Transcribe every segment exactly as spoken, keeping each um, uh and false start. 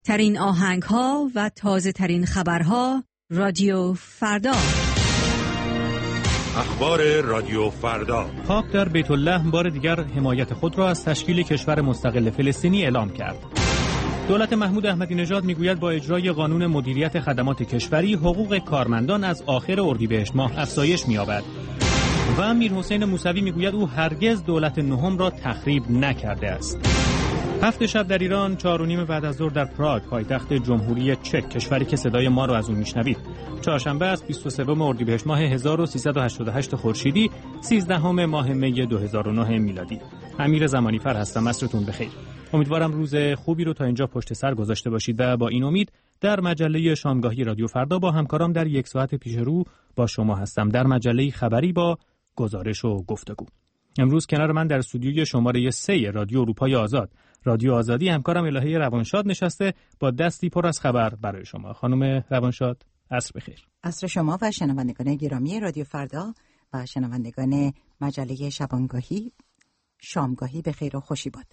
ترین آهنگ ها و تازه ترین خبرها رادیو فردا. اخبار رادیو فردا. پاپ در بیت الله بار دیگر حمایت خود را از تشکیل کشور مستقل فلسطینی اعلام کرد. دولت محمود احمدی نژاد میگوید با اجرای قانون مدیریت خدمات کشوری حقوق کارمندان از آخر اردیبهشت ماه افزایش می‌یابد. و امیر حسین موسوی میگوید او هرگز دولت نهم را تخریب نکرده است. هفت شب در ایران، چهار و نیم بعد از ظهر در پراگ، پایتخت جمهوری چک، کشوری که صدای ما رو از اون میشنوید. چهارشنبه است، بیست و سوم اردیبهشت ماه هزار و سیصد و هشتاد و هشت خورشیدی، سیزدهم ماه می دو هزار و نه میلادی. امیر زمانیفر هستم، عصرتون بخیر. امیدوارم روز خوبی رو تا اینجا پشت سر گذاشته باشید و با این امید در مجله شامگاهی رادیو فردا با همکارام در یک ساعت پیش رو با شما هستم در مجله خبری با گزارش و گفتگو. امروز کنار من در استودیوی شماره سه رادیو اروپای آزاد، رادیو آزادی، همکارم الهه روانشاد نشسته با دستی پر از خبر برای شما. خانم روانشاد، عصر بخیر. عصر شما و شنوندگان گرامی رادیو فردا و شنوندگان مجله شبانگاهی شامگاهی بخیر و خوشی باد.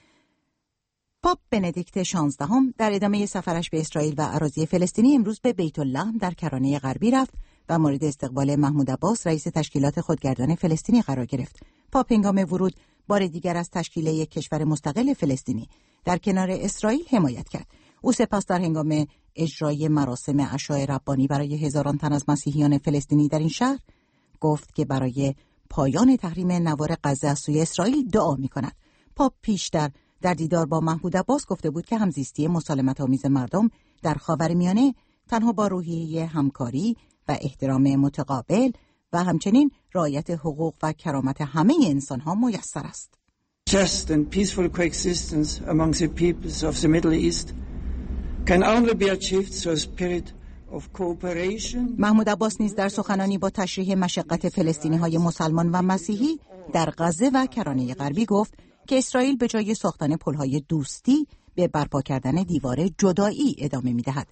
پاپ بندیکت شانزدهم در ادامه سفرش به اسرائیل و اراضی فلسطینی امروز به بیت الله در کرانه غربی رفت و مورد استقبال محمود عباس رئیس تشکیلات خودگردان فلسطینی قرار گرفت. پاپ هنگام ورود بار دیگر از تشکیل یک کشور مستقل فلسطینی در کنار اسرائیل حمایت کرد. او سپس در هنگام اجرای مراسم عشای ربانی برای هزاران تن از مسیحیان فلسطینی در این شهر گفت که برای پایان تحریم نوار غزه از سوی اسرائیل دعا می‌کند. پاپ پیشتر در دیدار با محمود عباس گفته بود که همزیستی مسالمت‌آمیز مردم در خاورمیانه تنها با روحیه همکاری و احترام متقابل و همچنین رعایت حقوق و کرامت همه انسان‌ها میسر است. Just and peaceful coexistence among the peoples of the Middle East can only be achieved through a spirit of cooperation. محمود عباس نیز در سخنانی با تشریح مشقت فلسطینی‌های مسلمان و مسیحی در غزه و کرانه غربی گفت که اسرائیل به جای ساختن پل‌های دوستی به برپا کردن دیوار جدایی ادامه می‌دهد.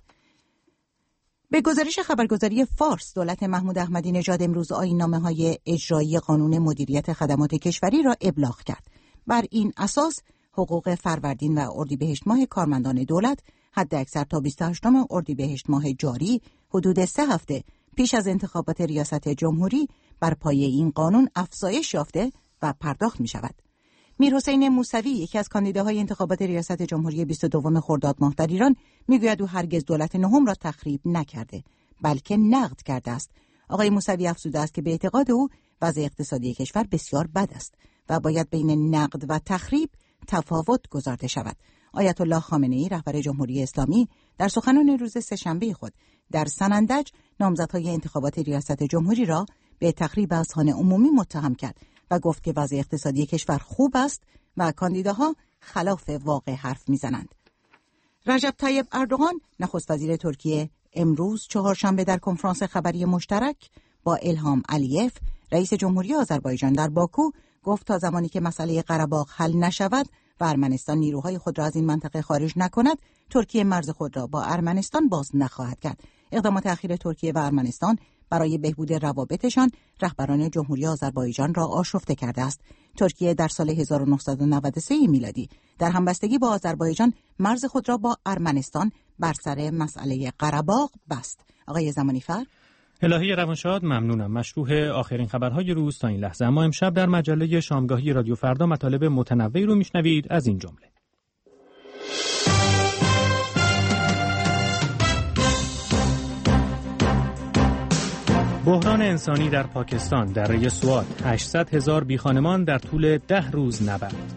به گزارش خبرگزاری فارس، دولت محمود احمدی نژاد امروز آیین‌نامه‌های اجرایی قانون مدیریت خدمات کشوری را ابلاغ کرد. بر این اساس حقوق فروردین و اردیبهشت ماه کارمندان دولت حداکثر تا بیست و هشتم اردیبهشت ماه جاری حدود سه هفته پیش از انتخابات ریاست جمهوری بر پایه این قانون افزایش یافته و پرداخت می‌شود. میر حسین موسوی، یکی از کاندیداهای انتخابات ریاست جمهوری بیست و دوم خرداد ماه در ایران، میگوید او هرگز دولت نهم را تخریب نکرده بلکه نقد کرده است. آقای موسوی افزوده است که به اعتقاد او وضع اقتصادی کشور بسیار بد است و باید بین نقد و تخریب تفاوت گذارده شود. آیت الله خامنه‌ای، رهبر جمهوری اسلامی، در سخنان روز سه‌شنبه خود در سنندج نامزدهای انتخابات ریاست جمهوری را به تخریب اذهان عمومی متهم کرد و گفت که وضع اقتصادی کشور خوب است و کاندیداها خلاف واقع حرف میزنند. رجب طیب اردوغان، نخست وزیر ترکیه، امروز چهارشنبه در کنفرانس خبری مشترک با الهام علیف، رئیس جمهوری آذربایجان در باکو، گفت تا زمانی که مسئله قره‌باغ حل نشود و ارمنستان نیروهای خود را از این منطقه خارج نکند، ترکیه مرز خود را با ارمنستان باز نخواهد کرد. اقدامات اخیر ترکیه و ارمنستان برای بهبود روابطشان رهبران جمهوری آذربایجان را آشفته کرده است. ترکیه در سال هزار و نهصد و نود و سه میلادی در همبستگی با آذربایجان مرز خود را با ارمنستان بر سر مسئله قره‌باغ بست. آقای زمانیفر. الهه روانشاد، ممنونم. مشروع آخرین خبرهای روز تا این لحظه. اما امشب در مجله شامگاهی رادیو فردا مطالب متنوعی رو میشنوید، از این جمله: بحران انسانی در پاکستان، دره سوات، هشتصد هزار بیخانمان در طول ده روز نبرد.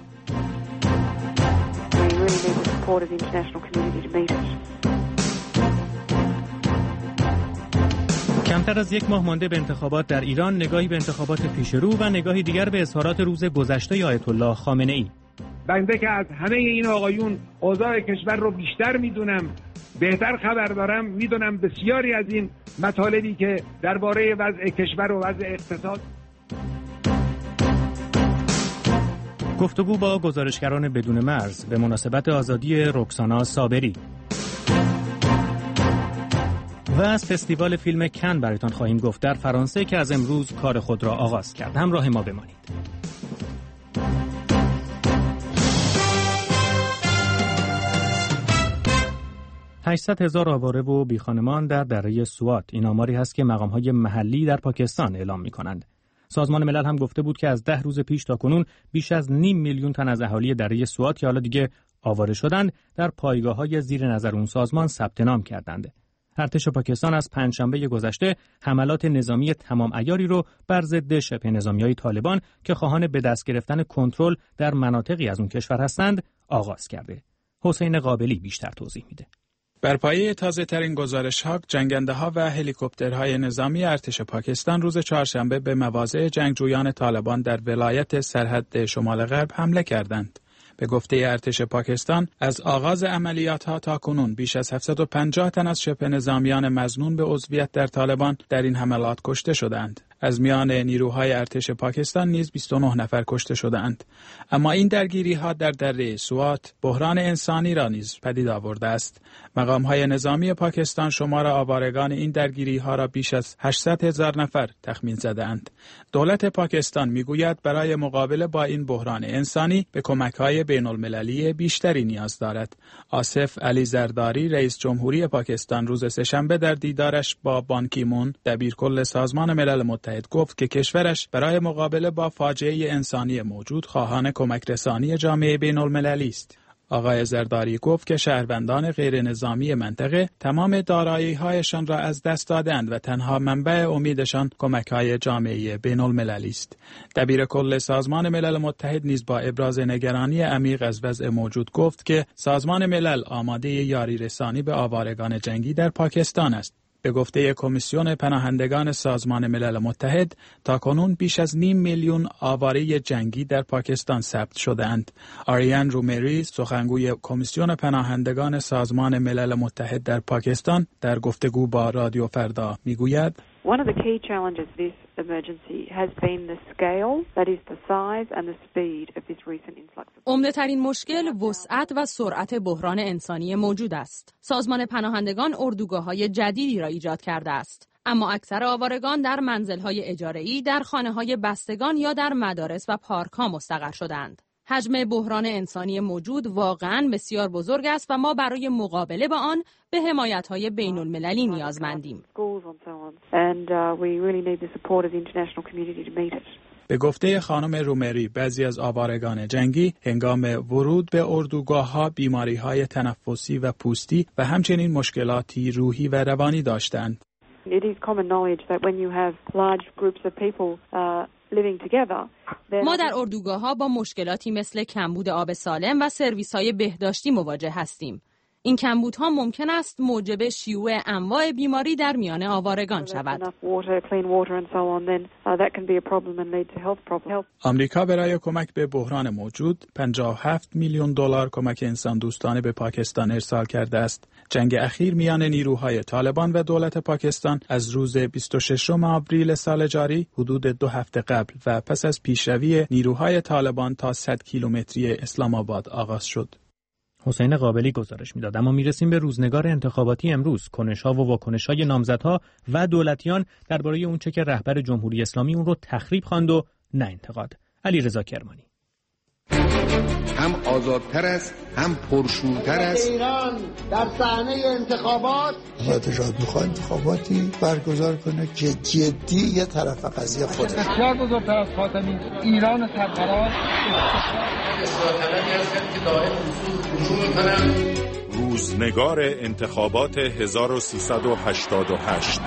کمتر از یک ماه مانده به انتخابات در ایران، نگاهی به انتخابات پیشرو و نگاهی دیگر به اظهارات روز گذشته آیت الله خامنه‌ای. بنده که از همه این آقایون اوضاع کشور رو بیشتر میدونم، بهتر خبر دارم، میدونم بسیاری از این مطالبی که درباره وضع کشور و وضع اقتصاد. گفتگو با گزارشگران بدون مرز به مناسبت آزادی رکسانا صابری. و از فستیوال فیلم کن برایتان خواهیم گفت در فرانسه که از امروز کار خود را آغاز کرد. همراه ما بمانید. هشتصد هزار آواره و بیخانمان در دره سوات. این آماری هست که مقام‌های محلی در پاکستان اعلام می‌کنند. سازمان ملل هم گفته بود که از ده روز پیش تا کنون بیش از نیم میلیون تن از اهالی دره سوات که حالا دیگه آواره شدند در پایگاه‌های زیر نظر اون سازمان ثبت نام کردند. ارتش پاکستان از پنجشنبه گذشته حملات نظامی تمام عیاری رو بر ضد شبه نظامیای طالبان که خواهان به دست گرفتن کنترل در مناطقی از اون کشور هستند آغاز کرده. حسین قابلی بیشتر توضیح میده. بر پایه تازه‌ترین گزارش‌ها، جنگنده‌ها و هلیکوپترهای نظامی ارتش پاکستان روز چهارشنبه به مواضع جنگجویان طالبان در ولایت سرحد شمال غرب حمله کردند. به گفته ارتش پاکستان، از آغاز عملیات‌ها تا کنون بیش از هفتصد و پنجاه تن از شبه نظامیان مظنون به عضویت در طالبان در این حملات کشته شدند. از میان نیروهای ارتش پاکستان نیز بیست و نه نفر کشته شدند. اما این درگیری‌ها در دره سوات بحران انسانی را نیز پدید آورده است. مقام‌های نظامی پاکستان شمار آوارگان این درگیری‌ها را بیش از هشتصد هزار نفر تخمین زده‌اند. دولت پاکستان می‌گوید برای مقابله با این بحران انسانی به کمک‌های بین‌المللی بیشتری نیاز دارد. آصف علی زرداری رئیس جمهوری پاکستان روز سه‌شنبه در دیدارش با بان کی مون دبیرکل سازمان ملل متحد گفت که کشورش برای مقابله با فاجعه انسانی موجود خواهان کمک رسانی جامعه بین المللی است. آقای زرداری گفت که شهروندان غیر نظامی منطقه تمام دارایی‌هایشان را از دست دادند و تنها منبع امیدشان کمک‌های جامعه بین المللی است. دبیر کل سازمان ملل متحد نیز با ابراز نگرانی عمیق از وضع موجود گفت که سازمان ملل آماده یاری رسانی به آوارگان جنگی در پاکستان است. به گفته کمیسیون پناهندگان سازمان ملل متحد، تاکنون بیش از نیم میلیون آواره جنگی در پاکستان ثبت شده‌اند. آریان رومری، سخنگوی کمیسیون پناهندگان سازمان ملل متحد در پاکستان، در گفتگو با رادیو فردا میگوید: One of the key challenges of this emergency has been the scale, that is the size and the speed of this recent influx. عمده‌ترین مشکل وسعت و سرعت بحران انسانی موجود است. سازمان پناهندگان اردوگاه‌های جدیدی را ایجاد کرده است. اما اکثر آوارگان در منزل‌های اجاره‌ای، در خانه‌های بستگان یا در مدارس و پارک‌ها مستقر شدند. حجم بحران انسانی موجود واقعاً بسیار بزرگ است و ما برای مقابله با آن به حمایت‌های بین‌المللی نیازمندیم. به گفته خانم رومری، بعضی از آوارگان جنگی هنگام ورود به اردوگاه‌ها بیماری‌های تنفسی و پوستی و همچنین مشکلاتی روحی و روانی داشتند. It is common knowledge that when you have large groups of people uh, living together. ما در اردوگاه‌ها با مشکلاتی مثل کمبود آب سالم و سرویس‌های بهداشتی مواجه هستیم. این کمبودها ممکن است موجب شیوع انواع بیماری در میان آوارگان شود. آمریکا برای کمک به بحران موجود پنجاه و هفت میلیون دلار کمک انسان دوستانه به پاکستان ارسال کرده است. جنگ اخیر میان نیروهای طالبان و دولت پاکستان از روز بیست و ششم آوریل سال جاری حدود دو هفته قبل و پس از پیشروی نیروهای طالبان تا صد کیلومتری اسلام آباد آغاز شد. حسین قابلی گزارش میداد. اما میرسیم به روزنگار انتخاباتی امروز. کنش‌ها و واکنش‌های نامزدها و دولتیان درباره اونچه که رهبر جمهوری اسلامی اون رو تخریب خواند و نه انتقاد. علیرضا کرمانی: هم آزادتر است، هم پرشورتر است. ایران در صحنه انتخابات اتحاد میخواد انتخاباتی برگزار کنه که جدی یه طرف قضیه خودش. بسیار بزرگتر از خاتمی ایران سرفراز روزنگار انتخابات هزار و سیصد و هشتاد و هشت.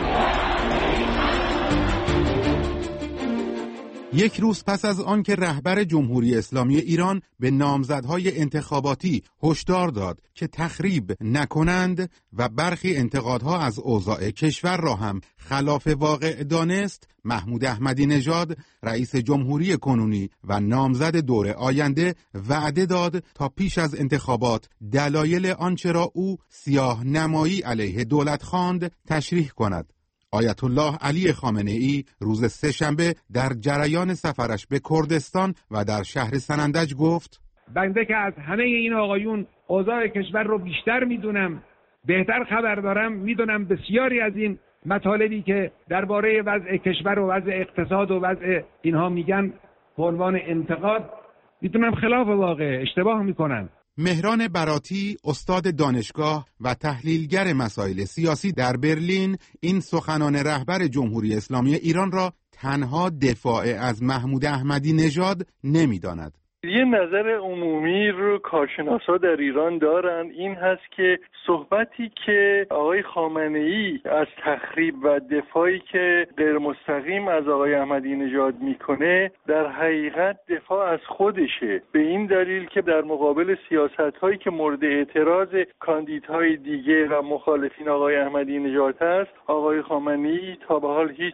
یک روز پس از آن که رهبر جمهوری اسلامی ایران به نامزدهای انتخاباتی هشدار داد که تخریب نکنند و برخی انتقادها از اوضاع کشور را هم خلاف واقع دانست، محمود احمدی نژاد رئیس جمهوری کنونی و نامزد دور آینده وعده داد تا پیش از انتخابات دلایل آنچه را او سیاه نمایی علیه دولت خواند تشریح کند. آیت الله علی خامنه ای روز سه‌شنبه در جریان سفرش به کردستان و در شهر سنندج گفت: بنده که از همه این آقایون اوضاع کشور رو بیشتر میدونم، بهتر خبر دارم، میدونم بسیاری از این مطالبی که درباره وضع کشور و وضع اقتصاد و وضع اینها میگن به عنوان انتقاد، میدونم خلاف واقع اشتباه میکنن. مهران براتی، استاد دانشگاه و تحلیلگر مسائل سیاسی در برلین، این سخنان رهبر جمهوری اسلامی ایران را تنها دفاع از محمود احمدی نژاد نمی‌داند. یه نظر عمومی رو کارشناسا در ایران دارن، این هست که صحبتی که آقای خامنه‌ای از تخریب و دفاعی که غیر مستقیم از آقای احمدی نژاد میکنه در حقیقت دفاع از خودشه، به این دلیل که در مقابل سیاست‌هایی که مورد اعتراض کاندیدهای دیگه و مخالفین آقای احمدی نژاد هست، آقای خامنه‌ای تا به حال هیچ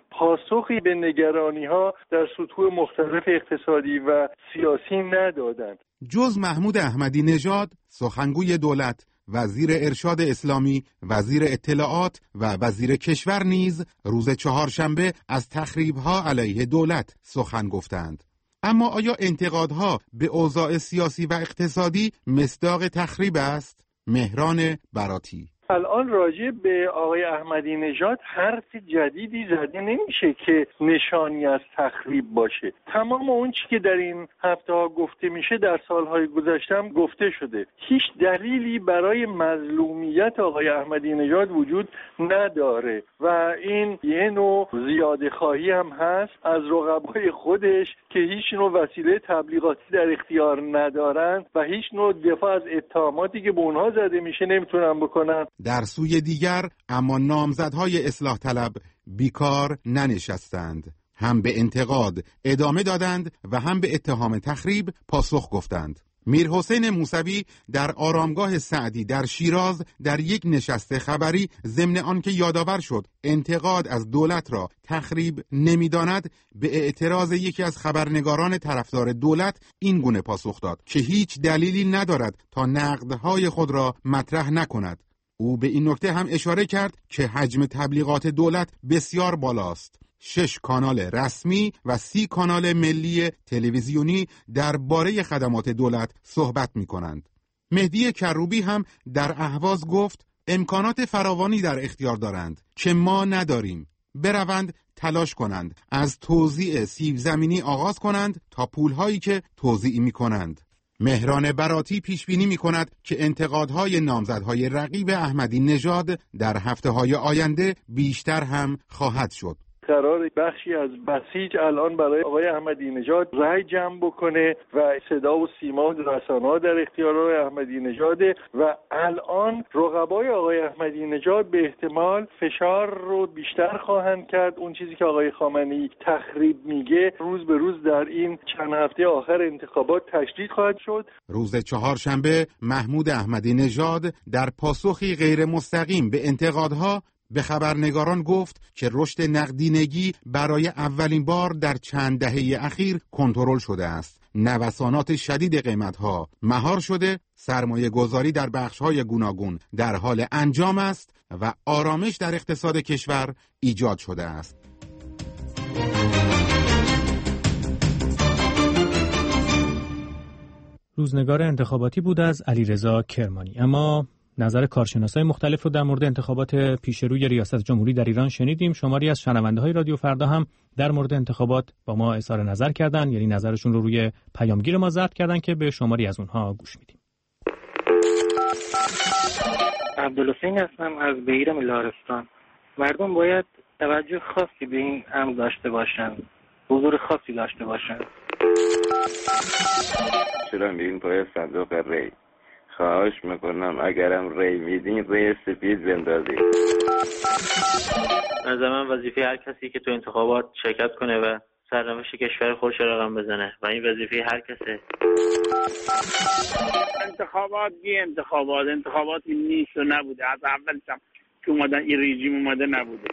پاسخی به نگرانی‌ها در سطوح مختلف اقتصادی و سیاسی ندادند. جز محمود احمدی نژاد، سخنگوی دولت، وزیر ارشاد اسلامی، وزیر اطلاعات و وزیر کشور نیز روز چهارشنبه از تخریب‌ها علیه دولت سخن گفتند. اما آیا انتقادها به اوضاع سیاسی و اقتصادی مصداق تخریب است؟ مهران براتی: الان راجع به آقای احمدی نژاد حرف جدیدی زده نمیشه که نشانی از تخریب باشه. تمام اون چی که در این هفته ها گفته میشه در سالهای گذشته هم گفته شده. هیچ دلیلی برای مظلومیت آقای احمدی نژاد وجود نداره و این یه نوع زیاده خواهی هم هست از رقبای خودش که هیچ نوع وسیله تبلیغاتی در اختیار ندارن و هیچ نوع دفاع از اتهاماتی که به اونها زده میشه نمیتونن بکنن. در سوی دیگر اما نامزدهای اصلاح طلب بیکار ننشستند، هم به انتقاد ادامه دادند و هم به اتهام تخریب پاسخ گفتند. میرحسین موسوی در آرامگاه سعدی در شیراز در یک نشست خبری ضمن آنکه یادآور شد انتقاد از دولت را تخریب نمی‌داند، به اعتراض یکی از خبرنگاران طرفدار دولت این گونه پاسخ داد که هیچ دلیلی ندارد تا نقدهای خود را مطرح نکند. او به این نکته هم اشاره کرد که حجم تبلیغات دولت بسیار بالاست. شش کانال رسمی و سی کانال ملی تلویزیونی درباره خدمات دولت صحبت می کنند. مهدی کروبی هم در اهواز گفت امکانات فراوانی در اختیار دارند که ما نداریم. بروند تلاش کنند، از توزیع سیب زمینی آغاز کنند تا پولهایی که توزیع می کنند. مهران براتی پیش بینی می کند که انتقادهای نامزدهای رقیب احمدی نژاد در هفته‌های آینده بیشتر هم خواهد شد. قرار بخشی از بسیج الان برای آقای احمدی نژاد رأی جمع بکنه و صدا و سیما و رسانه‌ها در اختیار آقای احمدی نژاده و الان رقبای آقای احمدی نژاد به احتمال فشار رو بیشتر خواهند کرد. اون چیزی که آقای خامنه‌ای تخریب میگه روز به روز در این چند هفته آخر انتخابات تشدید خواهد شد. روز چهارشنبه محمود احمدی نژاد در پاسخی غیر مستقیم به انتقادها به خبرنگاران گفت که رشد نقدینگی برای اولین بار در چند دهه اخیر کنترل شده است. نوسانات شدید قیمت‌ها مهار شده، سرمایه گذاری در بخش‌های گوناگون در حال انجام است و آرامش در اقتصاد کشور ایجاد شده است. روزنگار انتخاباتی بود از علیرضا کرمانی. اما نظر کارشناسای مختلف رو در مورد انتخابات پیش روی ریاست جمهوری در ایران شنیدیم. شماری از شنونده‌های رادیو فردا هم در مورد انتخابات با ما اظهار نظر کردن، یعنی نظرشون رو روی پیامگیر ما ضبط کردن که به شماری از اونها گوش میدیم. عبدالحسین هستم از بهیر ملارستان. مردم باید توجه خاصی به این امر داشته باشند، حضور خاصی داشته باشند. چرا میرین پای صندوق ری؟ خواهش میکنم اگرم ری میدین ری سفید بندازید. از من وظیفه هر کسی که تو انتخابات شرکت کنه و سرنوشت کشور خودش رقم بزنه و این وظیفه هر کسه. انتخابات بی انتخابات انتخاباتی نیست و نبوده، از اولش هم که اومدن این رژیم اومده نبوده.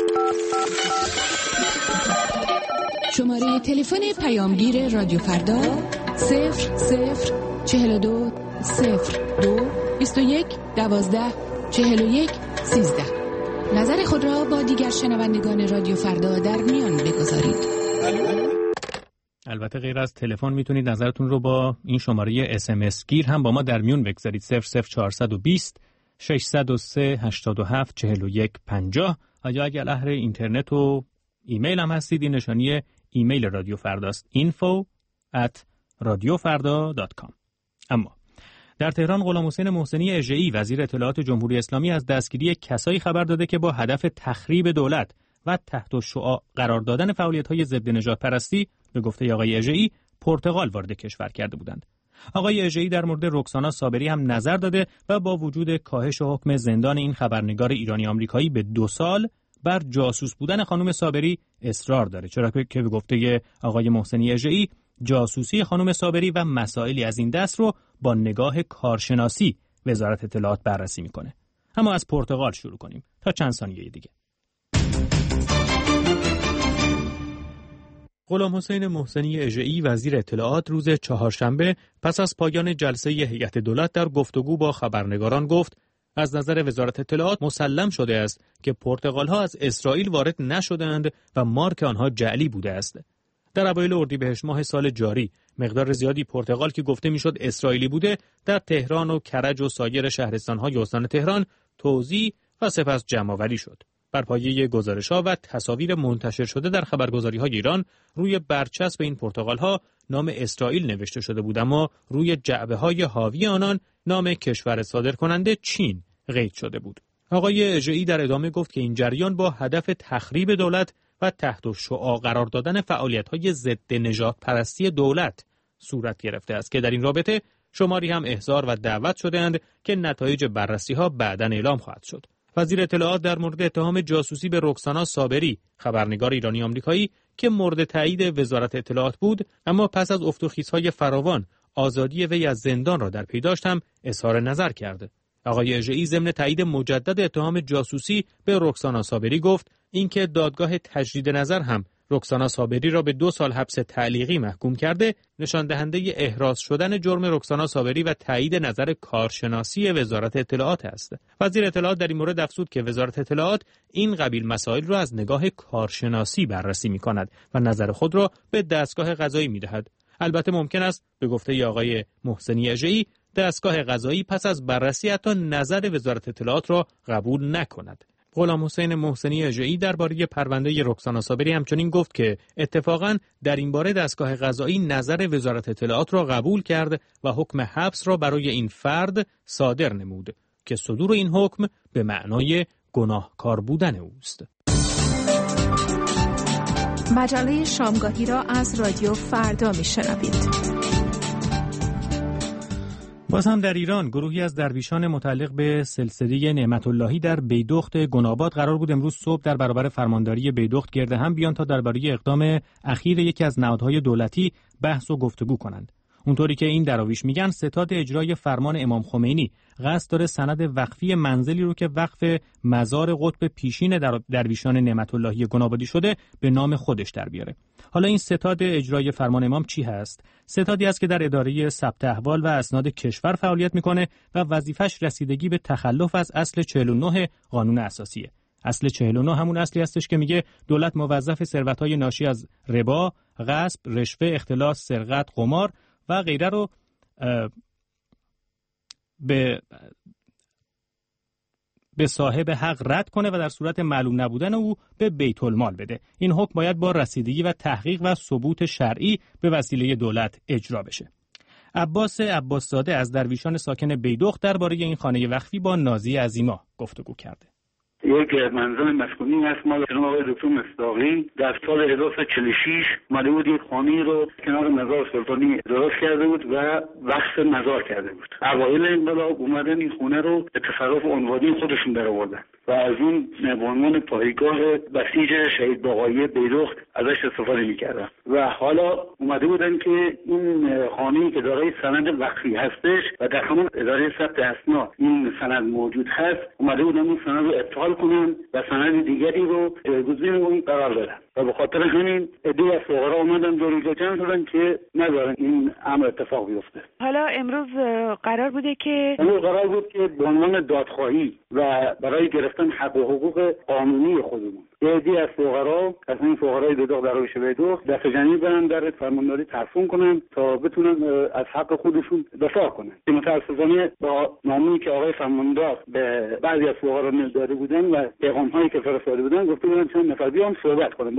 شماره تلفن پیامگیر رادیو فردا صفر صفر چهل و دو صفر دو بیست و یک دوازده چهل و یک سیزده. نظر خود را با دیگر شنوندگان رادیو فردا در میان بگذارید. البته غیر از تلفن میتونید نظرتون رو با این شماره اس ام اس گیر هم با ما در میون بگذارید. صفر صفر چهارصد و بیست ششصد و سه هشتاد و هفت چهل و یک پنجاه. یا اگر اهل اینترنت و ایمیل هم هستید، این نشانی ایمیل رادیو فرداست info at radiofarda dot com. اما در تهران غلام حسین محسنی اژه‌ای وزیر اطلاعات جمهوری اسلامی از دستگیری کسایی خبر داده که با هدف تخریب دولت و تحت الشعاع قرار دادن فعالیت‌های ضد نژاد پرستی به گفته آقای اژه‌ای پرتغال وارد کشور کرده بودند. آقای اژه‌ای در مورد رکسانا صابری هم نظر داده و با وجود کاهش حکم زندان این خبرنگار ایرانی آمریکایی به دو سال بر جاسوس بودن خانم صابری اصرار داره، چرا که به گفته آقای محسنی اژه‌ای جاسوسی خانم صابری و مسائلی از این دست رو با نگاه کارشناسی وزارت اطلاعات بررسی میکنه. اما از پرتغال شروع کنیم تا چند ثانیه دیگه. غلام حسین محسنی اژه‌ای وزیر اطلاعات روز چهارشنبه پس از پایان جلسه هیئت دولت در گفتگو با خبرنگاران گفت از نظر وزارت اطلاعات مسلم شده است که پرتغال‌ها از اسرائیل وارد نشدند و مارک آنها جعلی بوده است. در اوایل اردیبهشت ماه سال جاری مقدار زیادی پرتغال که گفته میشد اسرائیلی بوده در تهران و کرج و سایر شهرستان‌های استان تهران توزیع و سپس جمع‌آوری شد. بر پایه گزارش‌ها و تصاویر منتشر شده در خبرگزاری‌های ایران روی برچسب این پرتغال‌ها نام اسرائیل نوشته شده بود، اما روی جعبه‌های حاوی آنان نام کشور صادرکننده چین قید شده بود. آقای اژه‌ای در ادامه گفت که این جریان با هدف تخریب دولت و تحت الشعاع قرار دادن فعالیت‌های ضد نژاد پرستی دولت صورت گرفته است که در این رابطه شماری هم احضار و دعوت شده‌اند که نتایج بررسی‌ها بعداً اعلام خواهد شد. وزیر اطلاعات در مورد اتهام جاسوسی به رکسانا صابری، خبرنگار ایرانی آمریکایی که مورد تایید وزارت اطلاعات بود اما پس از افت و خیزهای فراوان آزادی وی از زندان را در پی داشت هم اظهار نظر کرده. آقای اژه‌ای ضمن تایید مجدد اتهام جاسوسی به رکسانا صابری گفت اینکه دادگاه تجدید نظر هم رکسانا صابری را به دو سال حبس تعلیقی محکوم کرده نشان دهنده احراز شدن جرم رکسانا صابری و تایید نظر کارشناسی وزارت اطلاعات است. وزیر اطلاعات در این مورد افزود که وزارت اطلاعات این قبیل مسائل را از نگاه کارشناسی بررسی می‌کند و نظر خود را به دستگاه قضایی می‌دهد. البته ممکن است به گفته آقای محسنی اژه‌ای دستگاه قضایی پس از بررسی حتی نظر وزارت اطلاعات را قبول نکند. غلام حسین محسنی اژه‌ای درباره پرونده رکسانا صابری همچنین گفت که اتفاقاً در این باره دستگاه قضایی نظر وزارت اطلاعات را قبول کرد و حکم حبس را برای این فرد صادر نمود که صدور این حکم به معنای گناهکار بودن اوست. مجله شامگاهی را از رادیو فردا میشنوید. باز هم در ایران گروهی از درویشان متعلق به سلسله نعمت اللهی در بیدخت گناباد قرار بود امروز صبح در برابر فرمانداری بیدخت گرد هم بیان تا درباره اقدام اخیر یکی از نهادهای دولتی بحث و گفتگو کنند. اونطوری که این دراویش میگن ستاد اجرای فرمان امام خمینی قصد داره سند وقفی منزلی رو که وقف مزار قطب پیشین در درویشان نعمت اللهی گنابادی شده به نام خودش در بیاره. حالا این ستاد اجرای فرمان امام چی هست؟ ستادی است که در اداره ثبت احوال و اسناد کشور فعالیت میکنه و وظیفش رسیدگی به تخلف از اصل چهل و نه قانون اساسیه. اصل چهل و نه همون اصلی هستش که میگه دولت موظف ثروت‌های ناشی از ربا، غصب، رشوه، اختلاس، سرقت، قمار و غیره رو به به صاحب حق رد کنه و در صورت معلوم نبودن او به بیت المال بده. این حکم باید با رسیدگی و تحقیق و ثبوت شرعی به وسیله دولت اجرا بشه. عباس عباسزاده از درویشان ساکن بیدخت درباره این خانه وقفی با نازی عظیما گفتگو کرده. یک منظم مسکونی هست مال جناب آقای دکتر مصداقی در سال هزار و سیصد و چهل و شش اومده بود یک خانه رو کنار مزار سلطانی درست کرده بود و وقف مزار کرده بود. اوایل انقلاب اومدن این خونه رو به تصرف عنوانی خودشون درآوردن و از اون به عنوان پایگاه بسیج شهید باقایی بیدخت ازش استفاده می‌کردن و حالا اومده بودن که این خانه‌ای که دارای سند وقفی هستش و در همون اداره ثبت اسناد این سند موجود هست اومده بودن این سند رو ابطال کنن و سند دیگری رو جایگزین اون قرار بدن و به خاطر همین عده‌ای از فقرا اومدن دور اینجا جمع شدن که نذارن این امر اتفاق بیفته. حالا امروز قرار بوده که امروز قرار بود که به عنوان دادخواهی و برای گرفتن حق و حقوق قانونی خودمون عده‌ای از فقرا از این فقرای بیدخت در روش بیدخت دست جمعی برن در فرمانداری ترفون کنن تا بتونن از حق خودشون دفاع کنن. متأسفانه با نامه‌ای که آقای فرماندار به بعضی از فقرا داده بودن و پیغام‌هایی که فرستاده بودن گفته بودن چند نفر بیان صحبت کنن.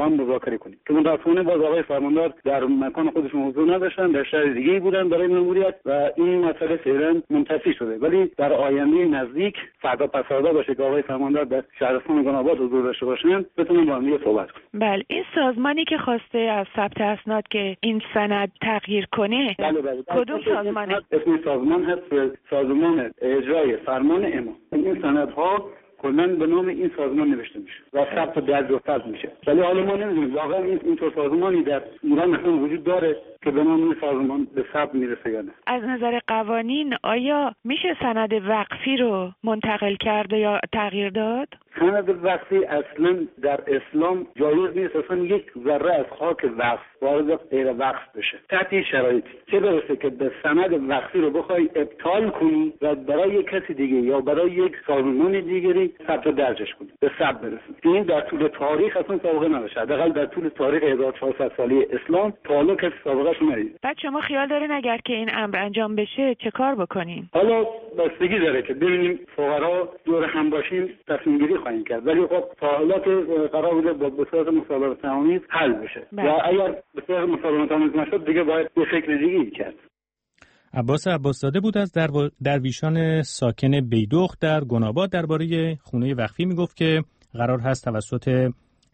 با هم مذاکره کنیم که متأسفانه باز آقای فرماندار در مکان خودشون حضور نداشتن، در شهر دیگه‌ای بودن برای مأموریت و این مسئله فعلا منتفی شده. ولی در آینده نزدیک فردا پس فردا باشه که آقای فرماندار در شهرستان گناباد حضور داشته باشن، بتونیم با هم دیگه صحبت کنیم. بله، این سازمانی که خواسته از ثبت اسناد که این سند تغییر کنه، بله بله. کدوم سازمانه؟ اسم سازمان هست سازمان اجرای فرمان امام. این سندها کلاً به نام این سازمان نوشته میشه و ثبت درج و ثبت میشه. ولی حالا ما نمیدونیم واقعا این اینطور سازمانی در ایران مثلا وجود داره که به نام این سازمان به ثبت میرسه یا نه. از نظر قوانین آیا میشه سند وقفی رو منتقل کرد یا تغییر داد؟ سند وقفی اصلا در اسلام جایز نیست، اصلا یک ذره از خاک وقف وارد غیر وقف بشه تحت این شرایط. چه برسه که به سند وقفی رو بخوای ابطال کنی و برای یک کسی دیگه یا برای یک سازمان دیگری ثبت درجش کنی، به ثبت برسه. این در طول تاریخ اصلا سابقه نداشته، حداقل در طول تاریخ هزار و چهارصد ساله اسلام تا حالا کسی سابقه‌اش ندیده. بعد شما خیال دارین اگر که این امر انجام بشه چه کار بکنین؟ حالا بستگی داره که ببینیم فقرا دور هم باشیم تصمیم گیری خواهیم کرد، ولی خب تا حالا که قرار بوده به صورت مسابقه تمامیز حل بشه یا اگر به صورت مسابقه تمامیز نشد دیگه باید یه فکر دیگه‌ای کرد. عباس عباسزاده بود از در درویشان ساکن بیدوخت در گناباد درباره خونه وقفی میگفت که قرار هست توسط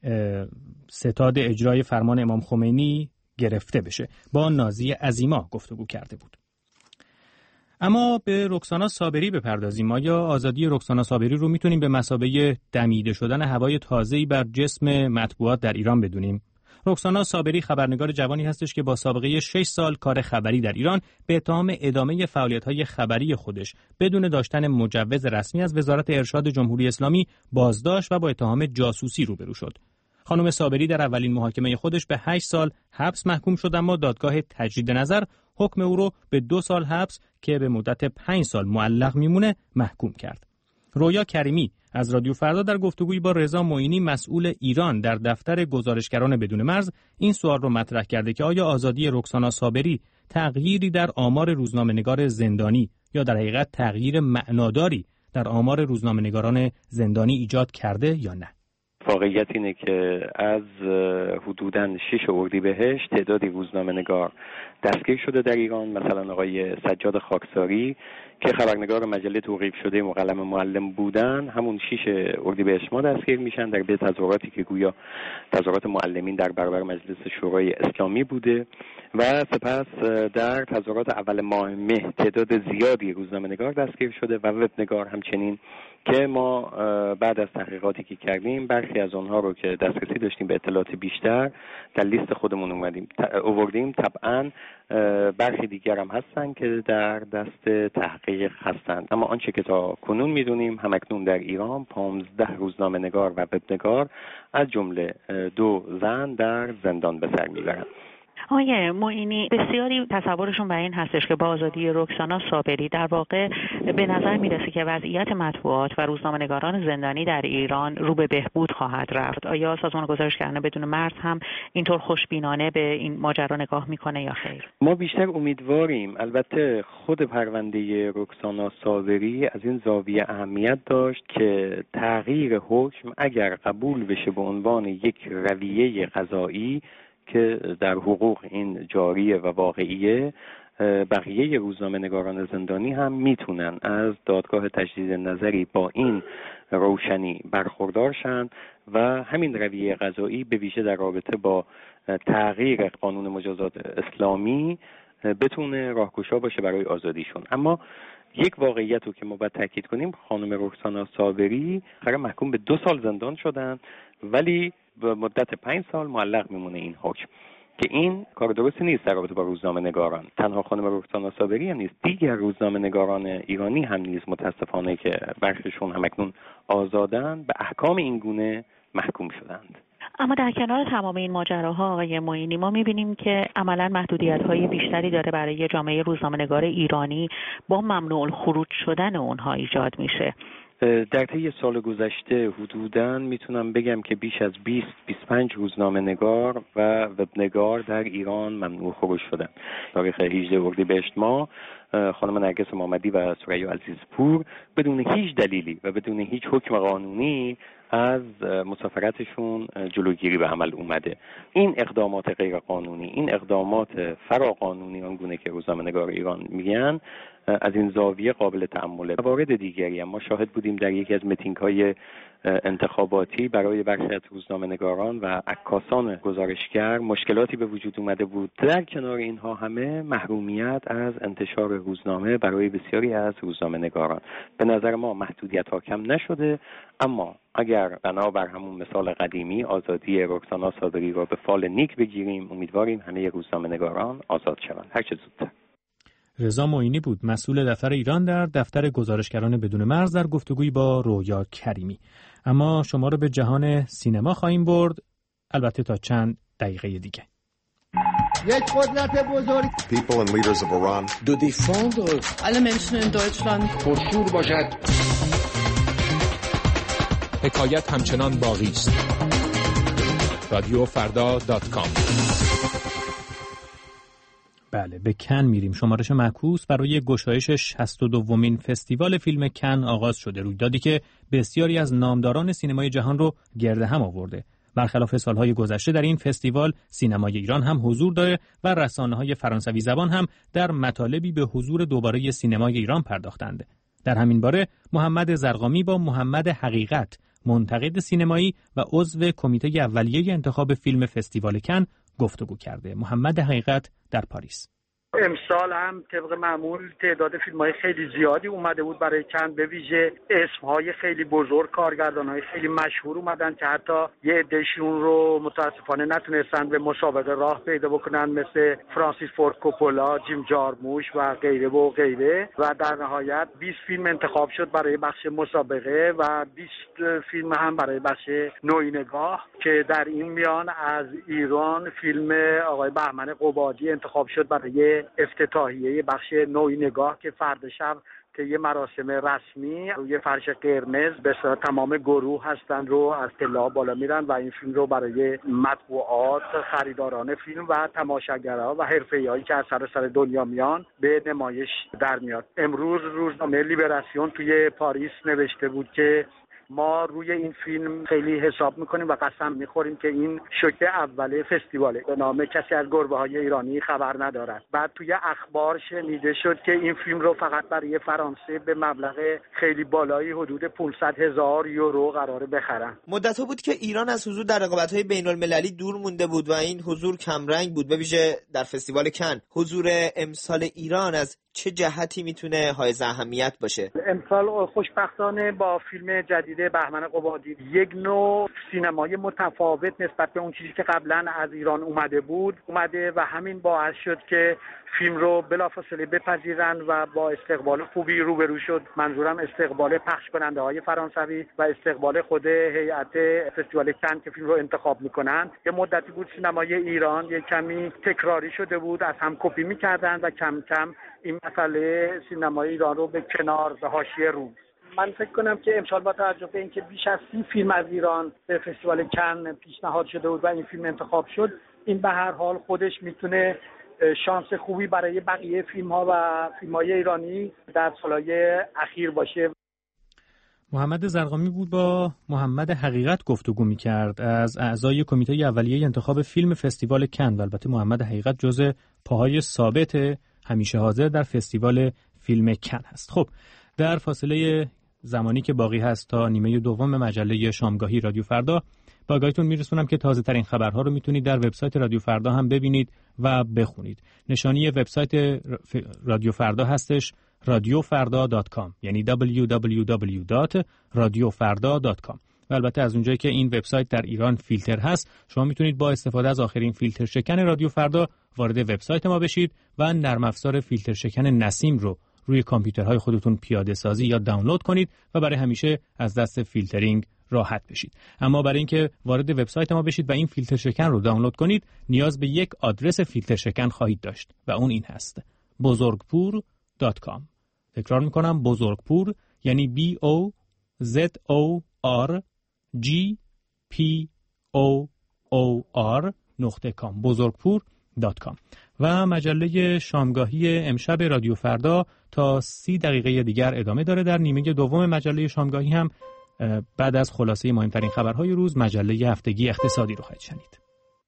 ستاد اجرای فرمان امام خمینی گرفته بشه. با نازی عظیما گفتگو کرده بود. اما به رکسانا صابری بپردازیم. آیا آزادی رکسانا صابری رو میتونیم به مثابه دمیده شدن هوای تازه‌ای بر جسم مطبوعات در ایران بدونیم؟ رکسانا صابری خبرنگار جوانی هستش که با سابقه شش سال کار خبری در ایران به اتهام ادامه فعالیت‌های خبری خودش بدون داشتن مجوز رسمی از وزارت ارشاد جمهوری اسلامی بازداشت و با اتهام جاسوسی روبرو شد. خانم صابری در اولین محاکمه خودش به هشت سال حبس محکوم شد، اما دادگاه تجدید نظر حکم او رو به دو سال حبس که به مدت پنج سال معلق میمونه محکوم کرد. رویا کریمی از رادیو فردا در گفتگویی با رضا معینی مسئول ایران در دفتر گزارشگران بدون مرز این سوال رو مطرح کرده که آیا آزادی رکسانا صابری تغییری در آمار روزنامه‌نگار زندانی یا در حقیقت تغییر معناداری در آمار روزنامه‌نگاران زندانی ایجاد کرده یا نه؟ واقعیت اینه که از حدوداً شش اردیبهشت تعدادی روزنامه‌نگار دستگیر شده در ایران. مثلا آقای سجاد خاکساری که خبرنگار مجله توقیف شده مقلم معلم بودن، همون شش اردیبهشت ما دستگیر میشن در به تظاهراتی که گویا تظاهرات معلمین در برابر مجلس شورای اسلامی بوده و سپس در تظاهرات اول ماه مه تعداد زیادی روزنامه‌نگار دستگیر شده و وبنگار همچنین که ما بعد از تحقیقاتی که کردیم برخی از اونها رو که دسترسی داشتیم به اطلاعات بیشتر در لیست خودمون اومدیم آوردیم. طبعا برخی دیگر هم هستن که در دست تحقیق هستند، اما آنچه که تا کنون میدونیم همکنون در ایران پانزده روزنامه‌نگار و وبنگار از جمله دو زن در زندان به سر میبرند. آقای معینی، بسیاری تصورشون بر این هستش که با آزادی رکسانا صابری در واقع به نظر میرسه که وضعیت مطبوعات و روزنامه‌نگاران زندانی در ایران رو به بهبود خواهد رفت. آیا سازمان گزارشگران بدون مرز هم اینطور خوشبینانه به این ماجرا نگاه میکنه یا خیر؟ ما بیشتر امیدواریم. البته خود پرونده رکسانا صابری از این زاویه اهمیت داشت که تغییر حکم اگر قبول بشه به عنوان یک رویه قضایی که در حقوق این جاریه و واقعیه، بقیه روزنامه‌نگاران زندانی هم میتونن از دادگاه تجدید نظری با این روشنی برخوردار شن و همین رویه قضایی به ویژه در رابطه با تغییر قانون مجازات اسلامی بتونه راهگشا باشه برای آزادیشون. اما یک واقعیت رو که ما باید تاکید کنیم، خانم رکسانا صابری قرار محکوم به دو سال زندان شدن ولی به مدت پنج سال معلق میمونه این حکم که این کار درستی نیست در رابطه با روزنامه‌نگاران. تنها خانم رکسانا صابری هم نیست، دیگر روزنامه‌نگاران ایرانی هم نیز متاسفانه که برخیشون همکنون آزادن به احکام این گونه محکوم شدند. اما در کنار تمام این ماجراها آقای معینی، ما می‌بینیم که عملاً محدودیت‌های بیشتری داره برای جامعه روزنامه‌نگار ایرانی با ممنوع الخروج شدن اونها ایجاد میشه. در طی سال گذشته حدوداً میتونم بگم که بیش از بیست تا بیست و پنج روزنامه‌نگار و وبنگار در ایران ممنوع خروج شدن. تاریخ هجدهم اردیبهشت ما خانم نرگس محمدی و ثریا عزیزپور بدون هیچ دلیلی و بدون هیچ حکم قانونی از مسافرتشون جلوگیری به عمل اومده. این اقدامات غیرقانونی، این اقدامات فراقانونی آنگونه که روزنامه‌نگار ایران میگن، از این زاویه قابل تأمله. موارد دیگری هم ما شاهد بودیم در یکی از میتینگ‌های انتخاباتی برای برخی از روزنامه‌نگاران و عکاسان گزارشگر مشکلاتی به وجود اومده بود. در کنار اینها همه محرومیت از انتشار روزنامه برای بسیاری از روزنامه‌نگاران. به نظر ما محدودیت حاکم نشده، اما اگر بنابر همون مثال قدیمی آزادی رکسانا صابری را به فال نیک بگیریم، امیدواریم همه روزنامه‌نگاران آزاد شوند هر چه زودتر. رضا معینی بود مسئول دفتر ایران در دفتر گزارشگران بدون مرز در گفتگویی با رویا کریمی. اما شما رو به جهان سینما خواهیم برد، البته تا چند دقیقه دیگه. یک قدرت بزرگ. People and leaders of Iran. Do they found alle Menschen in Deutschland پرشور باشد. حکایت همچنان باقی است. رادیو فردا دات کام. بله، به کن میریم. شمارش معکوس برای گشایش شصت و دومین فستیوال فیلم کن آغاز شده، رویدادی که بسیاری از نامداران سینمای جهان رو گرد هم آورده. برخلاف سالهای گذشته در این فستیوال سینمای ایران هم حضور داره و رسانه‌های فرانسوی زبان هم در مطالبی به حضور دوباره سینمای ایران پرداختند. در همین باره محمد زرقامی با محمد حقیقت، منتقد سینمایی و عضو کمیته اولیه انتخاب فیلم فستیوال کن گفتگو کرده. محمد حقیقت در پاریس. امسال هم طبق معمول تعداد فیلم‌های خیلی زیادی اومده بود برای کن، به ویژه اسم‌های خیلی بزرگ، کارگردان‌های خیلی مشهور اومدن که حتی یه عده‌شون رو متاسفانه نتونستن به مسابقه راه پیدا بکنن، مثل فرانسیس فورد کوپولا، جیم جارموش و غیره و غیره. و در نهایت بیست فیلم انتخاب شد برای بخش مسابقه و بیست فیلم هم برای بخش نوعی نگاه که در این میان از ایران فیلم آقای بهمن قبادی انتخاب شد برای افتتاحیه بخش نوعی نگاه که فردا شب طی مراسم رسمی روی فرش قرمز به اصطلاح تمام گروه هستن رو از طلا بالا میرن و این فیلم رو برای مطبوعات، خریداران فیلم و تماشاگرها و حرفه‌ای‌هایی که از سراسر دنیا میان به نمایش در میاد. امروز روزنامه لیبراسیون توی پاریس نوشته بود که ما روی این فیلم خیلی حساب میکنیم و قسم میخوریم که این شوکه اول فستیواله. به نام کسی از گربه‌های ایرانی خبر ندارد. بعد توی اخبار شنیده شد که این فیلم رو فقط برای فرانسه به مبلغ خیلی بالایی حدود پانصد هزار یورو قراره بخرن. مدت‌ها بود که ایران از حضور در رقابت‌های بین‌المللی دور مونده بود و این حضور کمرنگ بود، به ویژه در فستیوال کن. حضور امسال ایران از چه جهتی میتونه حائز اهمیت باشه؟ امسال خوشبختانه با فیلم جدید بهمن قبادی یک نوع سینمای متفاوت نسبت به اون چیزی که قبلا از ایران اومده بود اومده و همین باعث شد که فیلم رو بلافاصله بپذیرن و با استقبال خوبی روبرو شد. منظورم استقبال پخش کننده های فرانسوی و استقبال خود هیئت فستیوال کن که فیلم رو انتخاب میکنن. یه مدتی بود سینمای ایران یه کمی تکراری شده بود، از هم کپی میکردن و کم کم این مسئله سینمای ایران رو به کنار به حاشیه رو. من فکر کنم که امسال با توجه به اینکه بیش از سی فیلم از ایران به فستیوال کن پیشنهاد شده بود و این فیلم انتخاب شد، این به هر حال خودش میتونه شانس خوبی برای بقیه فیلم ها و فیلم های ایرانی در سالهای اخیر باشه. محمد زرقامی بود با محمد حقیقت گفتگو می‌کرد از اعضای کمیته اولیه انتخاب فیلم فستیوال کن. و البته محمد حقیقت جزء پاهای ثابت همیشه حاضر در فستیوال فیلم کن هست. خب در فاصله زمانی که باقی هست تا نیمه دوم مجله شامگاهی رادیو فردا با آگاهیتون میرسونم که تازه ترین خبرها رو میتونید در وبسایت رادیو فردا هم ببینید و بخونید. نشانی وبسایت رادیو فردا هستش رادیو فردا دات کام، یعنی دبلیو دبلیو دبلیو دات رادیو فردا دات کام. و البته از اونجایی که این وبسایت در ایران فیلتر هست، شما میتونید با استفاده از آخرین فیلتر شکن رادیو فردا وارد وبسایت ما بشید و نرم افزار فیلتر شکن نسیم رو روی کامپیوترهای خودتون پیاده سازی یا دانلود کنید و برای همیشه از دست فیلترینگ راحت بشید. اما برای اینکه وارد وبسایت ما بشید و این فیلتر شکن رو دانلود کنید، نیاز به یک آدرس فیلتر شکن خواهید داشت و اون این هست: بزرگپور دات کام. تکرار میکنم: بزرگپور، یعنی B O Z O R G P O O R نقطه کام، بزرگپور دات کام. و مجله شامگاهی امشب رادیو فردا تا سی دقیقه دیگر ادامه داره. در نیمه دوم مجله شامگاهی هم بعد از خلاصه مهمترین خبرهای روز مجله هفتگی اقتصادی رو خواهید شنید.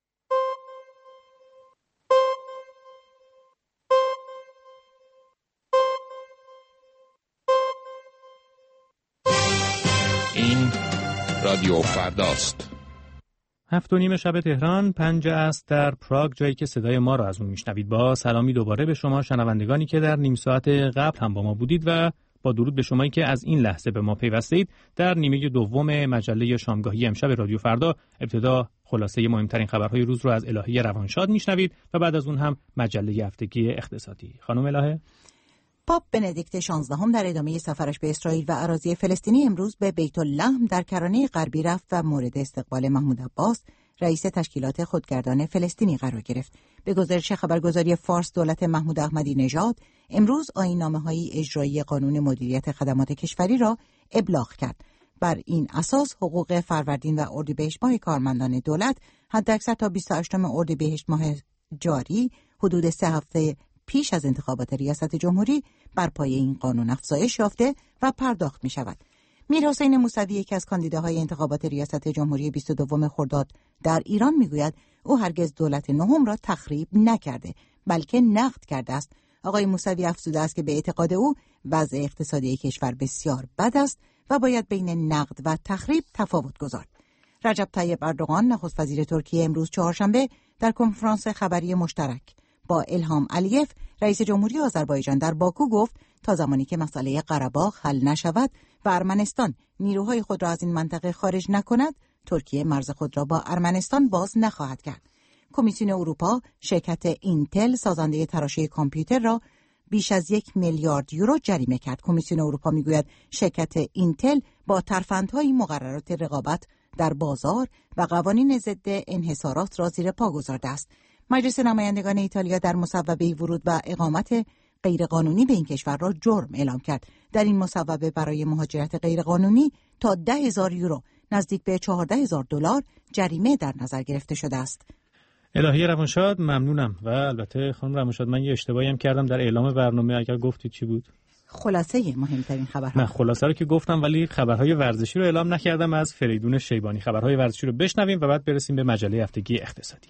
این رادیو فرداست. هفت و نیم شب تهران، پنج است در پراگ، جایی که صدای ما را از اون میشنوید. با سلامی دوباره به شما شنوندگانی که در نیم ساعت قبل هم با ما بودید و با درود به شمایی که از این لحظه به ما پیوستید. در نیمه دوم مجله شامگاهی امشب رادیو فردا ابتدا خلاصه مهمترین خبرهای روز رو از الهه روانشاد میشنوید و بعد از اون هم مجله هفتگی اقتصادی. خانم الهه. پاپ بندیکت شانزدهم در ادامه سفرش به اسرائیل و اراضی فلسطینی امروز به بیت اللحم در کرانه غربی رفت و مورد استقبال محمود عباس رئیس تشکیلات خودگردان فلسطینی قرار گرفت. به گزارش خبرگزاری فارس، دولت محمود احمدی نژاد امروز آیین‌نامه‌های اجرایی قانون مدیریت خدمات کشوری را ابلاغ کرد. بر این اساس حقوق فروردین و اردیبهشت ماه کارمندان دولت حداکثر تا بیست و هشتم اردیبهشت ماه جاری، حدود سه هفته پیش از انتخابات ریاست جمهوری، بر پایه این قانون افزایش یافته و پرداخت می شود. میرحسین موسوی، یکی از کاندیداهای انتخابات ریاست جمهوری بیست و دوم خرداد در ایران، میگوید او هرگز دولت نهم را تخریب نکرده بلکه نقد کرده است. آقای موسوی افزوده است که به اعتقاد او وضع اقتصادی کشور بسیار بد است و باید بین نقد و تخریب تفاوت گذارد. رجب طیب اردوغان، نخست وزیر ترکیه، امروز چهارشنبه در کنفرانس خبری مشترک با الهام علیف، رئیس جمهوری آذربایجان، در باکو گفت تا زمانی که مسئله قره‌باغ حل نشود و ارمنستان نیروهای خود را از این منطقه خارج نکند، ترکیه مرز خود را با ارمنستان باز نخواهد کرد. کمیسیون اروپا شرکت اینتل، سازنده تراشه کامپیوتر، را بیش از یک میلیارد یورو جریمه کرد. کمیسیون اروپا میگوید شرکت اینتل با ترفندهای مقررات رقابت در بازار و قوانین ضد انحصارات را زیر پا گذارده است. مجلس نمایندگان ایتالیا در مصوبه ورود و اقامت غیرقانونی به این کشور را جرم اعلام کرد. در این مصوبه برای مهاجرت غیرقانونی تا ده هزار یورو، نزدیک به چهارده هزار دلار جریمه در نظر گرفته شده است. الهه روانشاد، ممنونم. و البته خانم روانشاد، من یه اشتباهی هم کردم در اعلام برنامه. اگر گفتید چی بود؟ خلاصه مهمترین خبرها. نه، خلاصه رو که گفتم ولی خبرهای ورزشی رو اعلام نکردم. از فریدون شیبانی خبرهای ورزشی رو بشنویم و بعد برسیم به مجله هفتگی اقتصادی.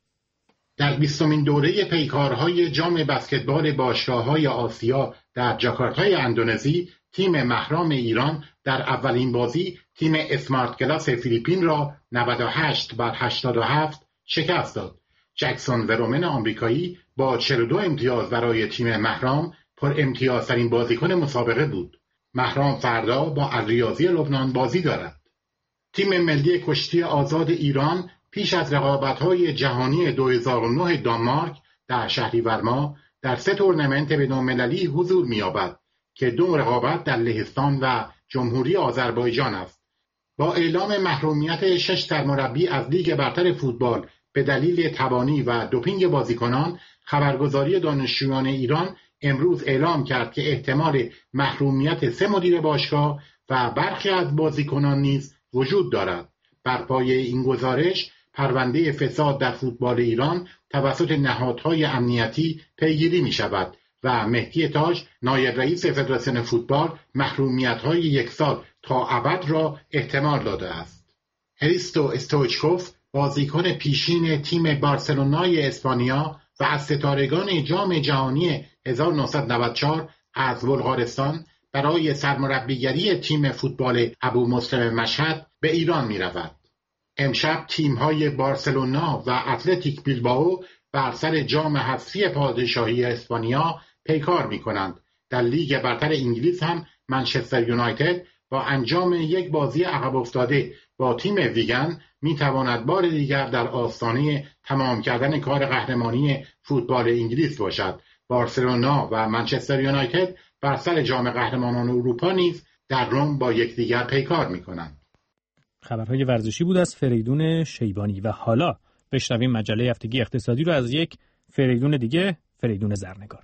در بیستمین دوره پیکارهای جام بسکتبال باشگاه‌های آسیا در جاکارتای اندونزی، تیم مهرام ایران در اولین بازی تیم اسمارت کلاس فیلیپین را نود و هشت بر هشتاد و هفت شکست داد. جکسون ورومن آمریکایی با چهل و دو امتیاز برای تیم مهرام پر امتیازترین بازیکن مسابقه بود. مهرام فردا با الریاضی لبنان بازی دارد. تیم ملی کشتی آزاد ایران پیش از رقابت‌های جهانی دو هزار و نه دانمارک در شهریور ماه در سه تورنمنت بین‌المللی حضور می‌یابد که دو رقابت در لهستان و جمهوری آذربایجان است. با اعلام محرومیت شش سرمربی از لیگ برتر فوتبال به دلیل تبانی و دوپینگ بازیکنان، خبرگزاری دانشجویان ایران امروز اعلام کرد که احتمال محرومیت سه مدیر باشگاه و برخی از بازیکنان نیز وجود دارد. بر پایه این گزارش پرونده فساد در فوتبال ایران توسط نهادهای امنیتی پیگیری می شود و مهدی تاج، نایب رئیس فدراسیون فوتبال، محرومیت‌های یک سال تا ابد را احتمال داده است. هریستو استویچکوف، بازیکن پیشین تیم بارسلونای اسپانیا و از ستارگان جام جهانی هزار و نهصد و نود و چهار از بلغارستان، برای سرمربیگری تیم فوتبال ابو مسلم مشهد به ایران می رود. امشب تیم‌های بارسلونا و اتلتیک بیلبائو بر سر جام حذفی پادشاهی اسپانیا پیکار می‌کنند. در لیگ برتر انگلیس هم منچستر یونایتد با انجام یک بازی عقب افتاده با تیم ویگن می‌تواند بار دیگر در آستانه تمام کردن کار قهرمانی فوتبال انگلیس باشد. بارسلونا و منچستر یونایتد بر سر جام قهرمانان اروپا نیز در روم با یکدیگر پیکار می‌کنند. خبرهای ورزشی بود از فریدون شیبانی. و حالا بشنویم مجله هفتگی اقتصادی رو از یک فریدون دیگه، فریدون زرنگار.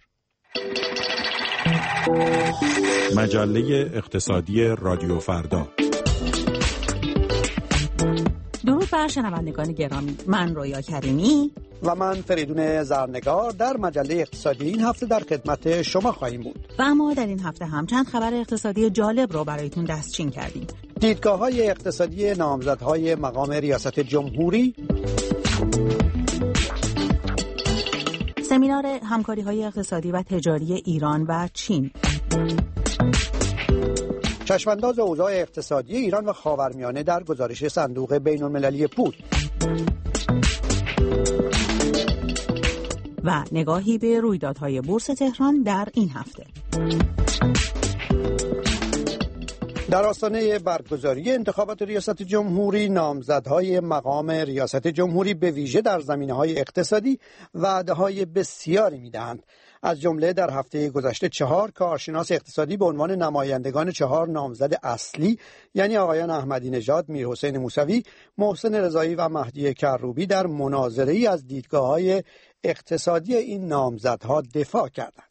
مجله اقتصادی رادیو فردا. درود بر شنوندگان گرامی، من رویا کریمی و من فریدون زرنگار در مجله اقتصادی این هفته در خدمت شما خواهیم بود. و ما در این هفته هم چند خبر اقتصادی جالب رو برایتون دستچین کردیم. دیدگاه‌های اقتصادی نامزدهای مقام ریاست جمهوری، سمینار همکاری‌های اقتصادی و تجاری ایران و چین، چشمانداز اوضاع اقتصادی ایران و خاورمیانه در گزارش صندوق بین‌المللی پول و نگاهی به رویدادهای بورس تهران در این هفته. در آستانه برگزاری انتخابات ریاست جمهوری، نامزدهای مقام ریاست جمهوری به ویژه در زمینه‌های اقتصادی وعده‌های بسیاری می‌دهند. از جمله در هفته گذشته چهار کارشناس اقتصادی به عنوان نمایندگان چهار نامزد اصلی، یعنی آقایان احمدی نژاد، میرحسین موسوی، محسن رضایی و مهدی کروبی، در مناظره‌ای از دیدگاه‌های اقتصادی این نامزدها دفاع کردند.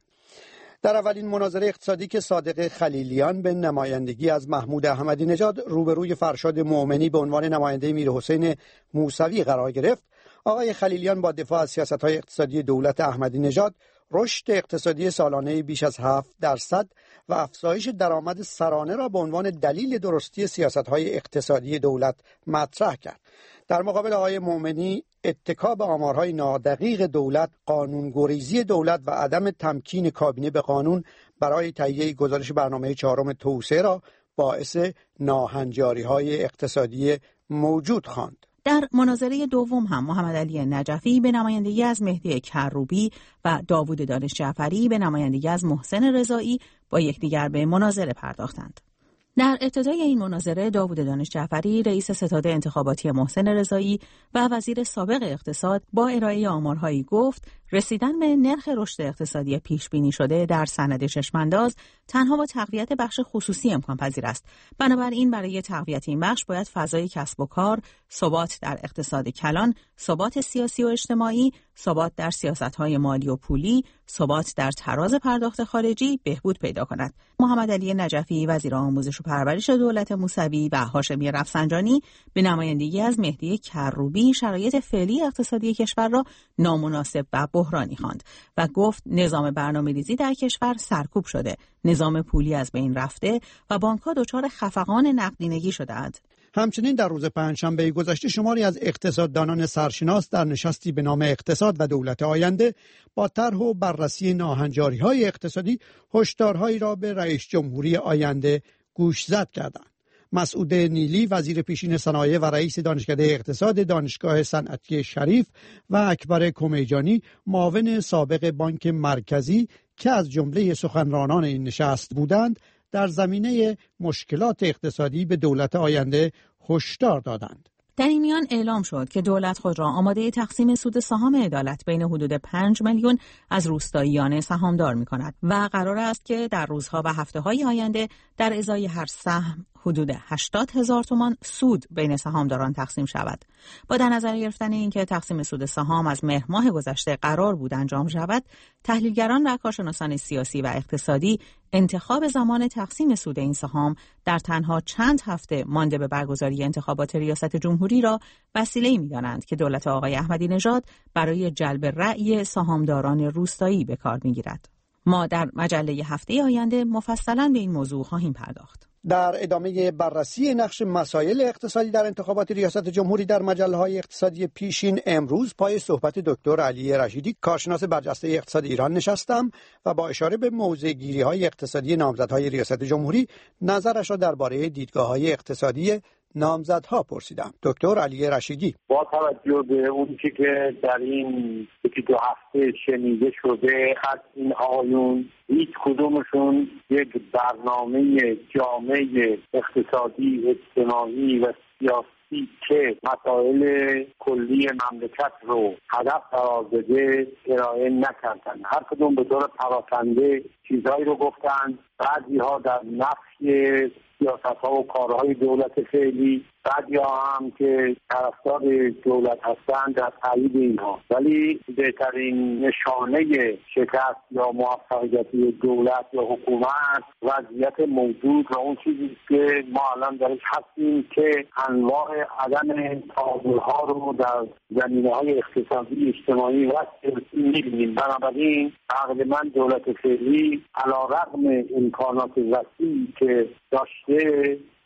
در اولین مناظره اقتصادی که صادق خلیلیان به نمایندگی از محمود احمدی نژاد روبروی فرشاد مومنی به عنوان نماینده میرحسین موسوی قرار گرفت، آقای خلیلیان با دفاع از سیاست‌های اقتصادی دولت احمدی نژاد، رشد اقتصادی سالانه بیش از هفت درصد و افزایش درآمد سرانه را به عنوان دلیل درستی سیاست‌های اقتصادی دولت مطرح کرد. در مقابل آقای مومنی، اتکا به آمارهای نادقیق دولت، قانونگریزی دولت و عدم تمکین کابینه به قانون برای تهیه گزارش برنامه چهارم توسعه را باعث ناهنجاری‌های اقتصادی موجود خواند. در مناظره دوم هم محمد علی نجفی به نمایندگی از مهدی کروبی و داوود دانش جعفری به نمایندگی از محسن رضایی با یکدیگر به مناظره پرداختند. در ابتدای این مناظره داوود دانش جعفری، رئیس ستاد انتخاباتی محسن رضایی و وزیر سابق اقتصاد، با ارائه آمارهایی گفت رسیدن به نرخ رشد اقتصادی پیش بینی شده در سند چشمانداز تنها با تقویت بخش خصوصی امکان پذیر است. بنابراین برای تقویت این بخش باید فضای کسب و کار، ثبات در اقتصاد کلان، ثبات سیاسی و اجتماعی، ثبات در سیاست‌های مالی و پولی، ثبات در تراز پرداخت خارجی بهبود پیدا کند. محمد علی نجفی، وزیر آموزش و پرورش دولت موسوی، و هاشمی رفسنجانی به نمایندگی از مهدی کروبی شرایط فعلی اقتصادی کشور را نامناسب و بحرانی خواند و گفت نظام برنامه‌ریزی در کشور سرکوب شده، نظام پولی از بین رفته و بانک‌ها دچار خفقان نقدینگی شده‌اند. همچنین در روز پنجشنبه گذشته شماری از اقتصاددانان سرشناس در نشستی به نام اقتصاد و دولت آینده با طرح و بررسی ناهنجاری‌های اقتصادی هشدارهایی را به رئیس جمهوری آینده گوشزد کردند. مسعود نیلی، وزیر پیشین صنایع و رئیس دانشکده اقتصاد دانشگاه صنعتی شریف، و اکبر کمیجانی، معاون سابق بانک مرکزی که از جمله سخنرانان این نشست بودند، در زمینه مشکلات اقتصادی به دولت آینده هشدار دادند. در این میان اعلام شد که دولت خود را آماده تقسیم سود سهام عدالت بین حدود پنج میلیون از روستاییان سهامدار می کند و قرار است که در روزها و هفته‌های آینده در ازای هر سهم حدود هشتاد هزار تومان سود بین سهامداران تقسیم شود. با در نظر گرفتن اینکه تقسیم سود سهام از مهر ماه گذشته قرار بود انجام شود، تحلیلگران و کارشناسان سیاسی و اقتصادی انتخاب زمان تقسیم سود این سهام در تنها چند هفته مانده به برگزاری انتخابات ریاست جمهوری را وسیله‌ای می‌دانند که دولت آقای احمدی نژاد برای جلب رأی سهامداران روستایی به کار می‌گیرد. ما در مجله هفته آینده مفصلاً به این موضوع خواهیم پرداخت. در ادامه بررسی نقش مسائل اقتصادی در انتخابات ریاست جمهوری در مجله‌های اقتصادی پیشین، امروز پای صحبت دکتر علی رشیدی، کارشناس برجسته اقتصاد ایران، نشستم و با اشاره به موضع‌گیری‌های اقتصادی نامزدهای ریاست جمهوری نظرش را درباره دیدگاه‌های اقتصادی نامزدها پرسیدم. دکتر علی رشیدی: با توجه به اون چیزی که در این یکی دو هفته شنیده شده از این آقایون، هیچ کدومشون یک برنامه جامع اقتصادی، اجتماعی و سیاسی که مسائل کلی مملکت رو هدف قرار بده ارائه نکردن. هر کدوم به طور پراکنده چیزهایی رو گفتن، بعضی ها در نفی سیاست ها و کارهای دولت فعلی، بعضی ها هم که طرفدار دولت هستند در تایید اینها. ولی بهترین نشانه شکست یا موفقیتی دولت یا حکومت وضعیت موجود و اون چیزی که ما الان درش هستیم که انواع عدم تعادل ها رو در زمینه های اقتصادی، اجتماعی و سیاسی می‌بینیم. بنابراین عقل من دولت فعلی علیرغم امکانات وسیعی که داشته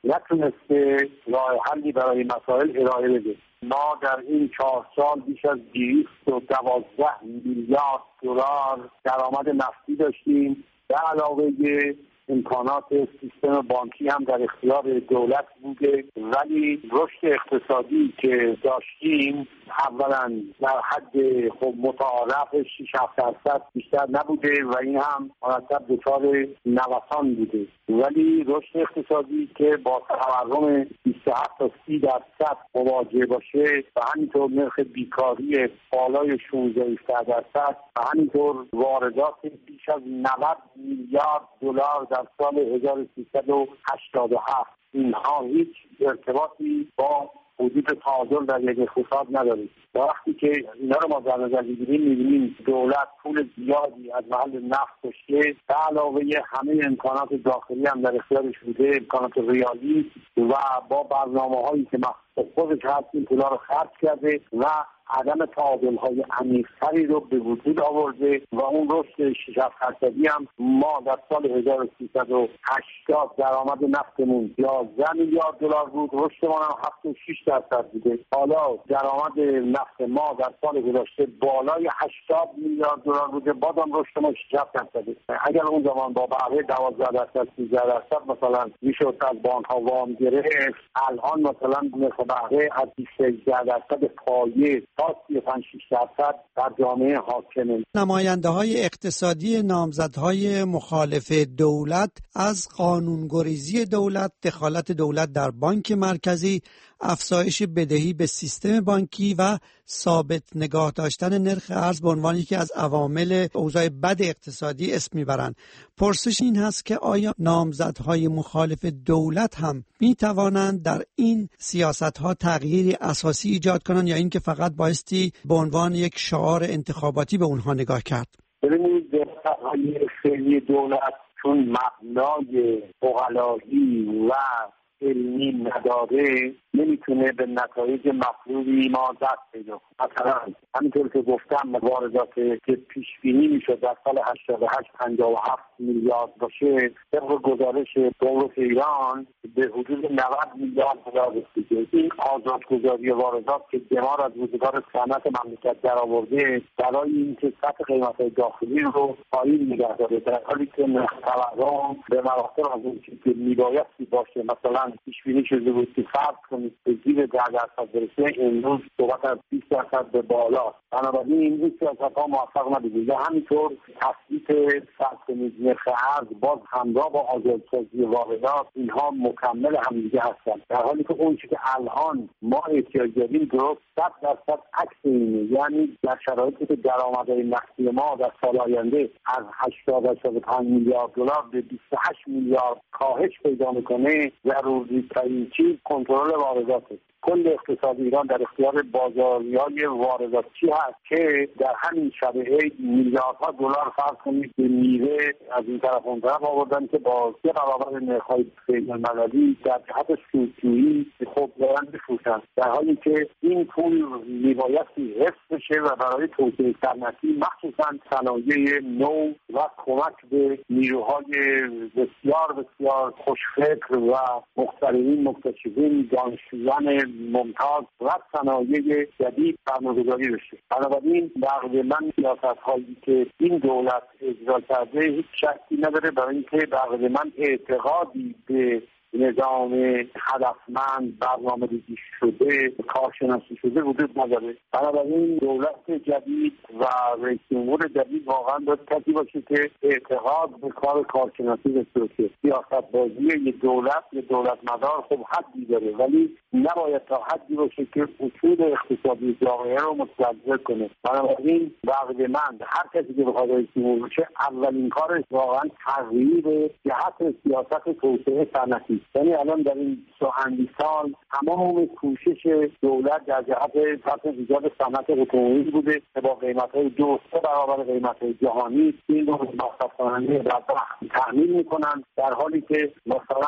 نتونسته راه حلی برای مسائل ارائه بده. ما در این چهار سال بیش از دویست و دوازده میلیارد دلار درآمد نفتی داشتیم. به علاوه امکانات سیستم بانکی هم در اختیار دولت بوده، ولی رشد اقتصادی که داشتیم اولا در حد خب متعارف شش هفت درصد بیشتر نبوده و این هم مرتب دچار نوسان بوده، ولی رشد اقتصادی که با تورم بیست و هفت تا سی درصد مواجه باشه و همینطور نرخ بیکاری بالای شانزده درصد و همینطور واردات بیش از نود میلیارد دلار در سال هزار و سیصد و هشتاد و هفت، اینها هیچ ارتباطی با وجود تعادل در یک اقتصاد نداریم. وقتی که اینا رو ما در نظر بگیریم می‌بینیم دولت پول زیادی از محل نفت داشته، به علاوه همه امکانات داخلی هم در اختیارش بوده، امکانات ریالی، و با برنامه‌هایی که مخصوص خودش هست این پولا رو خرج کرده و عدم تعادل‌های عمیق‌تری رو به وجود آورده و اون رشد شش هفت درصدی هم ما در سال هزار و سیصد و هشتاد درآمد نفتمون یازده میلیارد دلار بود، رشدمون هم هفتاد و شش درصد بوده. حالا درآمد نفت ما در سال گذشته بالای هشتاد میلیارد دلار بوده، بازم رشد ما شش هفت درصده. اگر اون زمان با بهره دوازده درصد سیزده درصد مثلا میشد از بانک‌ها وام گرفت، الان مثلا نرخ بهره از بیست و هجده درصد پایه تا سی و پنج درصد در جامعه حاکمه. نماینده‌های اقتصادی نامزدهای مخالف دولت از قانونگریزی دولت، دخالت دولت در بانک مرکزی، افزایش بدهی به سیستم بانکی و ثابت نگاه داشتن نرخ ارز به عنوان یکی از عوامل اوضاع بد اقتصادی اسم میبرند. پرسش این هست که آیا نامزدهای مخالف دولت هم میتوانند در این سیاست‌ها تغییری اساسی ایجاد کنند یا اینکه فقط بایستی به عنوان یک شعار انتخاباتی به اونها نگاه کرد؟ ببینید دستگاه‌های فعلی دولت چون مبنای عقلایی و علمی نداره نمیتونه به نتایج مطلوبی ما دست پیدا کنه. مثلا همینطور که گفتم واردات که پیش بینی میشد در سال هشتاد و هشت پنجاه و هفت میلیارد باشه، طبق گزارش گمرک ایران به حدود نود میلیارد دلار رسیده. این آزادگذاری واردات که دمار از روزگار صنعت مملکت درآورده برای اینکه سطح قیمت‌های داخلی رو پایین نگه داره، در حالی که نرخ تورم به مراتب از اون چیزی که میبایستی باشه مثلا پیش بینی شده بود که فرض کنید به زیر ده درصد برسه، امروز صحبت از بیست درصد به بالا. بنابراین این سیاست‌ها موفق نبوده. یا همینطور تثبیت فرض کنید نرخ ارز باز همراه با آزادسازی واردات، اینها مکمل همدیگه هستند، در حالی که اون چیزی که الان ما احتیاج داریم درست صد درصد عکس اینه. یعنی در شرایطی که درآمدهای نفتی ما در سال آینده از هشتاد تا هشتاد و پنج میلیارد دلار به بیست و هشت میلیارد کاهش پیدا میکنه، ضروری ترین چیز کنترل وارداته. کل اقتصاد ایران در اختیار بازاریای وارداتی هست که در همین شب عید میلیاردها دلار فرض کنید به میوه از این طرف اون طرف آوردن که با سه برابر نرخ‌های بین‌المللی در جهت سودجویی خب دارن می‌فروشن، در حالی که این پول میبایستی حفظ بشه و برای توسعه صنعتی مخصوصا صنایع نو و کمک به نیروهای بسیار بسیار خوشفکر و مخترعین مکتشفین دانشجویان ممتاز و صنایع جدید برنامه‌گذاری بشه. بنابراین نقد من سیاست‌هایی که این دولت اجرا کرده هیچ شکی نداره، برای اینکه نقد من اعتقادی به نظام هدفمند برنامه‌ریزی شده کارشناسی شده وجود نداره. بنابراین دولت جدید و رئیس جمهور جدید واقعا باید کسی باشه که اعتقاد به کار کارشناسی داشته باشه. سیاست بازی یک دولت یک دولت مدار خب حدی داره، ولی نباید تا حدی باشه که اصول اقتصادی جامعه رو متضرر کنه. بنابراین نقد من هر کسی که بخواد رئیس جمهور بشه اولین کارش واقعا تغییر جهت سیاست توسعه صنعتی. یعنی الان در این ساعتی سال تمام کوشش دولت در جهت سطح ایجاد صنعت اتومبیل بوده که با قیمت‌های دو سه برابر قیمت‌های جهانی این رو مصرف کننده بدبخت تأمین می‌کنن، در حالی که مثلا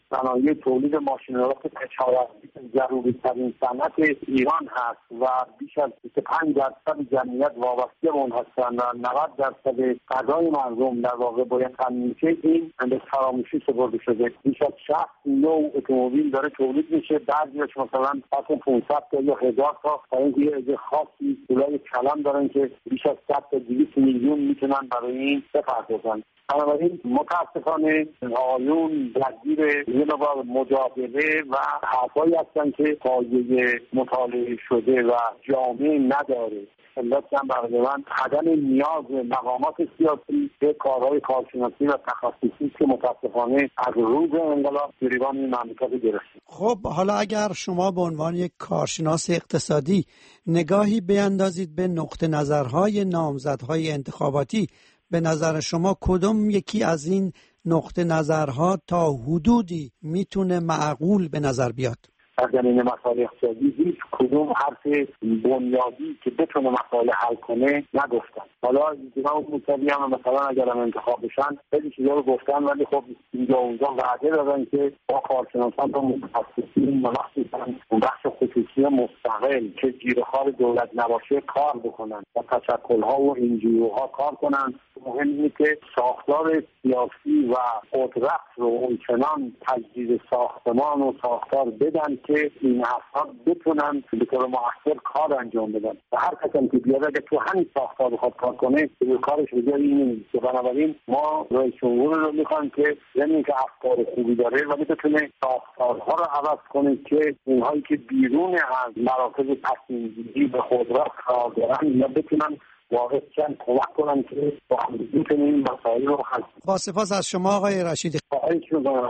صنایع تولید ماشین‌آلات کشاورزی ضروری ترین صنعت ایران هست و بیش از بیست و پنج درصد جمعیت وابسته به اون هستند و نود درصد غذای مردم در واقع باید تامین شه، این به فراموشی سپرده شده. بیش از شصت نوع اتومبیل داره تولید میشه، بعضیش مثلا حتی پانصد تا یا هزار تا تا اینکه یه عده خاصی پولای کلان دارن که بیش از صد تا دویست میلیون میتونن برای این بپردازن. بنابراین متاسفانه آیون درگیر یه نوع مجادله و حرفایی هستن که پایه مطالعه شده و جامعه نداره. علت هم برای من عدم نیاز مقامات سیاسی به کارهای کارشناسی و تخصصی که متاسفانه از روز انقلاب گریبان این مملکت گرفته. خب حالا اگر شما به عنوان یک کارشناس اقتصادی نگاهی بیندازید به نقطه نظرهای نامزدهای انتخاباتی، به نظر شما کدوم یکی از این نقطه نظرها تا حدودی میتونه معقول به نظر بیاد؟ در زمینه مسائل اقتصادی هیچ کدوم حرف بنیادی که بتونه مسائل حل کنه نگفتن. حالا جناب موسوی هم مثلا اگر هم انتخاب بشن خیلی چیزا رو گفتن، ولی خب اینجا اونجا وعده دادن که با کارشناسان و متخصصین و مخصوصا بخش خصوصی مستقل که زیرخوار دولت نباشه کار بکنن و تشکل‌ها و انجیوها کار کنن. مهم اینه که ساختار سیاسی و قدرت رو اونچنان تجدید ساختمان و ساختار بدن که این افراد بتونن به طور مؤثر کار انجام بدن و هر کسی که بیاد اگه تو همین ساختار بخواد کار کنه به کارش به جای این نیست. بنابراین ما رئیس جمهور رو میخوایم که یعنی که افکار خوبی داره ولی بتونه ساختارها رو عوض کنه که اونهایی که بیرون از مراکز تصمیم‌گیری به قدرت کار دارن یا بتونن واقعا چند کمک کنن که با هم بتونیم این مسائل رو حل کنیم. با سپاس از شما آقای رشیدی. خواهش می‌کنم.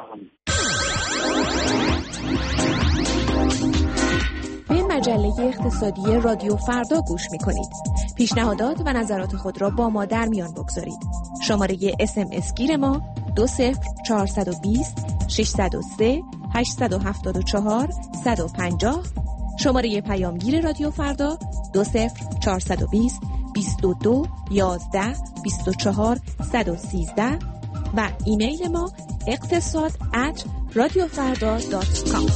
به مجله اقتصادی رادیو فردا گوش می‌کنید. پیشنهادات و نظرات خود را با ما در میان بگذارید. شماره اس ام اس گیر ما دو صفر چهارصد و بیست ششصد و سه هشتصد و هفتاد و چهار صد و پنجاه، شماره پیامگیر رادیو فردا دو صفر چهارصد و بیست بیست و دو یازده بیست و چهار صد و سیزده و ایمیل ما اقتصاد ات رادیو فردا دات کام.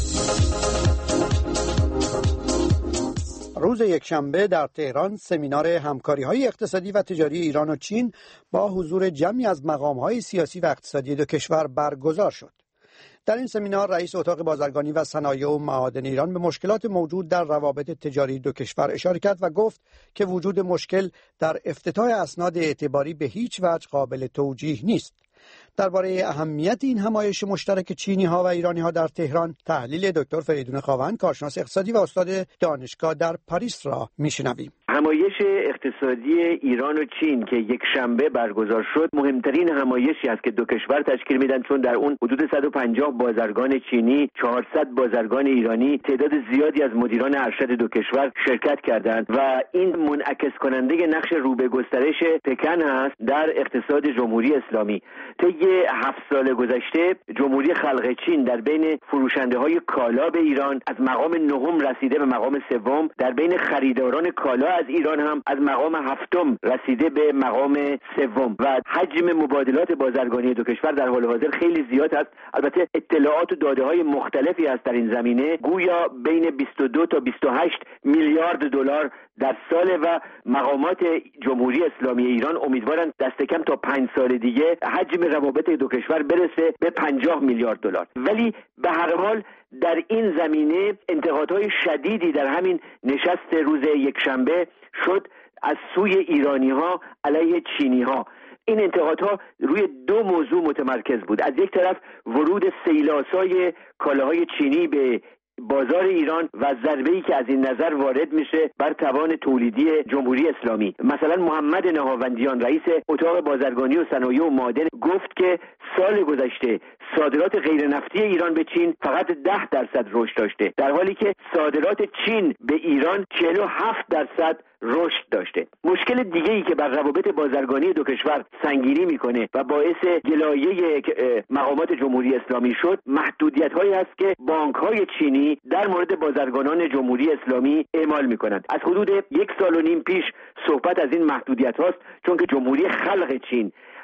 روز یکشنبه در تهران سمینار همکاری‌های اقتصادی و تجاری ایران و چین با حضور جمعی از مقام‌های سیاسی و اقتصادی دو کشور برگزار شد. در این سمینار رئیس اتاق بازرگانی و صنایع و معادن ایران به مشکلات موجود در روابط تجاری دو کشور اشاره کرد و گفت که وجود مشکل در افتتاح اسناد اعتباری به هیچ وجه قابل توجیه نیست. درباره اهمیت این همایش مشترک چینی‌ها و ایرانی‌ها در تهران تحلیل دکتر فریدون خاوند کارشناس اقتصادی و استاد دانشگاه در پاریس را میشنویم. همایش اقتصادی ایران و چین که یک شنبه برگزار شد مهمترین همایشی است که دو کشور تشکیل میدن، چون در اون حدود صد و پنجاه بازرگان چینی، چهارصد بازرگان ایرانی، تعداد زیادی از مدیران ارشد دو کشور شرکت کردند و این منعکس کننده نقش رو به گسترش پکن است در اقتصاد جمهوری اسلامی. طی هفت سال گذشته جمهوری خلق چین در بین فروشنده های کالا به ایران از مقام نهم رسیده به مقام سوم، در بین خریداران کالا از ایران هم از مقام هفتم رسیده به مقام سوم و حجم مبادلات بازرگانی دو کشور در حال حاضر خیلی زیاد است. البته اطلاعات و داده های مختلفی هست در این زمینه، گویا بین بیست و دو تا بیست و هشت میلیارد دلار در سال و مقامات جمهوری اسلامی ایران امیدوارند دست کم تا پنج سال دیگه حجم روابط دو کشور برسه به پنجاه میلیارد دلار. ولی به هر حال در این زمینه انتقادهای شدیدی در همین نشست روز یکشنبه شد از سوی ایرانی‌ها علیه چینی‌ها. این انتقادها روی دو موضوع متمرکز بود. از یک طرف ورود سیلاسای کالاهای چینی به بازار ایران و ضربه‌ای که از این نظر وارد میشه بر توان تولیدی جمهوری اسلامی. مثلا محمد نهاوندیان رئیس اتاق بازرگانی و صنایع و معادن گفت که سال گذشته صادرات غیر نفتی ایران به چین فقط ده درصد رشد داشته، در حالی که صادرات چین به ایران چهل و هفت درصد رشد داشته. مشکل دیگه‌ای که بر روابط بازرگانی دو کشور سنگینی میکنه و باعث گلایه مقامات جمهوری اسلامی شد، محدودیت‌هایی است که بانک‌های چینی در مورد بازرگانان جمهوری اسلامی اعمال میکنند. از حدود یک سال و نیم پیش صحبت از این محدودیت هاست، چون که جمهوری خلق چین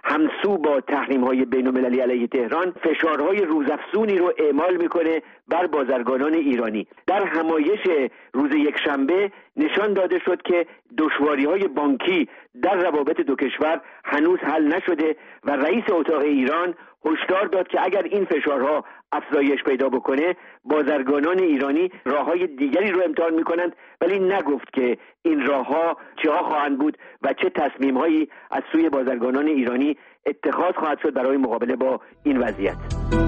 همسو با تحریم‌های بین‌المللی علیه تهران فشارهای روزافزونی رو اعمال میکنه بر بازرگانان ایرانی. در همایش روز یکشنبه نشان داده شد که دشواری‌های بانکی در روابط دو کشور هنوز حل نشده و رئیس اتاق ایران هشدار داد که اگر این فشارها افزایش پیدا بکنه بازرگانان ایرانی راههای دیگری رو امتحان میکنند، ولی نگفت که این راهها چها خواهند بود و چه تصمیم‌هایی از سوی بازرگانان ایرانی اتخاذ خواهد شد برای مقابله با این وضعیت.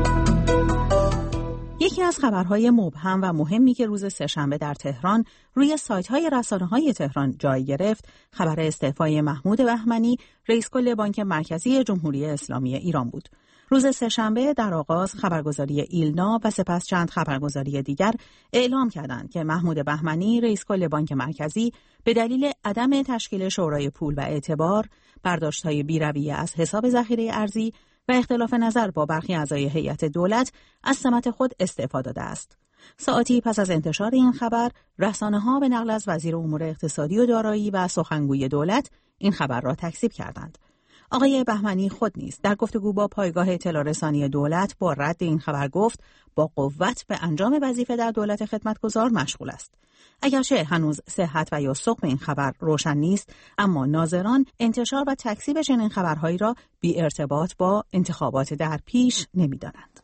یکی از خبرهای مبهم و مهمی که روز سه‌شنبه در تهران روی سایت‌های رسانه‌های تهران جای گرفت، خبر استعفای محمود بهمنی، رئیس کل بانک مرکزی جمهوری اسلامی ایران بود. روز سه‌شنبه در آغاز خبرگزاری ایلنا و سپس چند خبرگزاری دیگر اعلام کردند که محمود بهمنی، رئیس کل بانک مرکزی، به دلیل عدم تشکیل شورای پول و اعتبار، برداشت‌های بی‌رویه از حساب ذخیره ارزی و اختلاف نظر با برخی اعضای هیئت دولت از سمت خود استعفا داده است. ساعتی پس از انتشار این خبر، رسانه‌ها به نقل از وزیر امور اقتصادی و دارایی و سخنگوی دولت این خبر را تکذیب کردند. آقای بهمنی خود نیز در گفتگو با پایگاه اطلاع رسانی دولت با رد این خبر گفت با قوت به انجام وظیفه در دولت خدمتگزار مشغول است. اگرچه هنوز صحت و یا ثقل این خبر روشن نیست، اما ناظران انتشار و تکذیب چنین خبرهایی را بی ارتباط با انتخابات در پیش نمی‌دانند.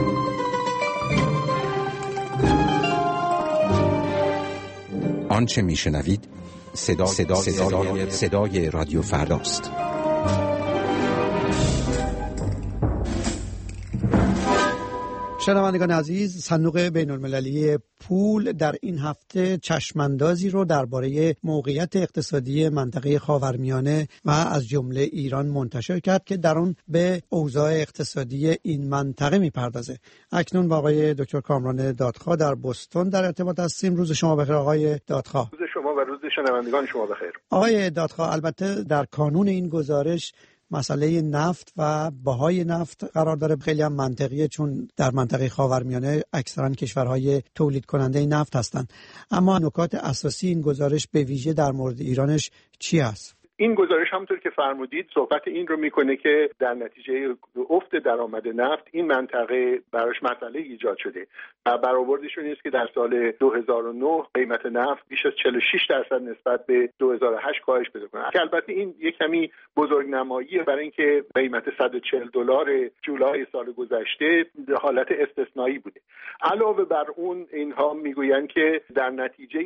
آنچه میشنوید صدا صدا صدای, صدای رادیو فرداست. شنوندگان عزیز، صندوق بین المللی پول در این هفته چشماندازی رو درباره موقعیت اقتصادی منطقه خاورمیانه و از جمله ایران منتشر کرد که در اون به اوضاع اقتصادی این منطقه میپردازه. اکنون با آقای دکتر کامران دادخواه در بوستون در ارتباط هستیم. روز شما بخیر آقای دادخواه. روز شما و روز شنوندگان شما بخیر. آقای دادخواه، البته در کانون این گزارش مسئله نفت و بهای نفت قرار داره. خیلی هم منطقیه چون در منطقه خاورمیانه اکثرا کشورهای تولید کننده نفت هستند. اما نکات اساسی این گزارش به ویژه در مورد ایرانش چی است؟ این گزارش همونطور که فرمودید صحبت این رو میکنه که در نتیجه افت درآمد نفت این منطقه براش مسئله ایجاد شده و برآوردش این است که در سال دو هزار و نه قیمت نفت بیش از چهل و شش درصد نسبت به دو هزار و هشت کاهش پیدا کنه که البته این یک کمی بزرگنماییه برای اینکه قیمت صد و چهل دلار جولای سال گذشته حالت استثنایی بوده. علاوه بر اون اینها میگویند که در نتیجه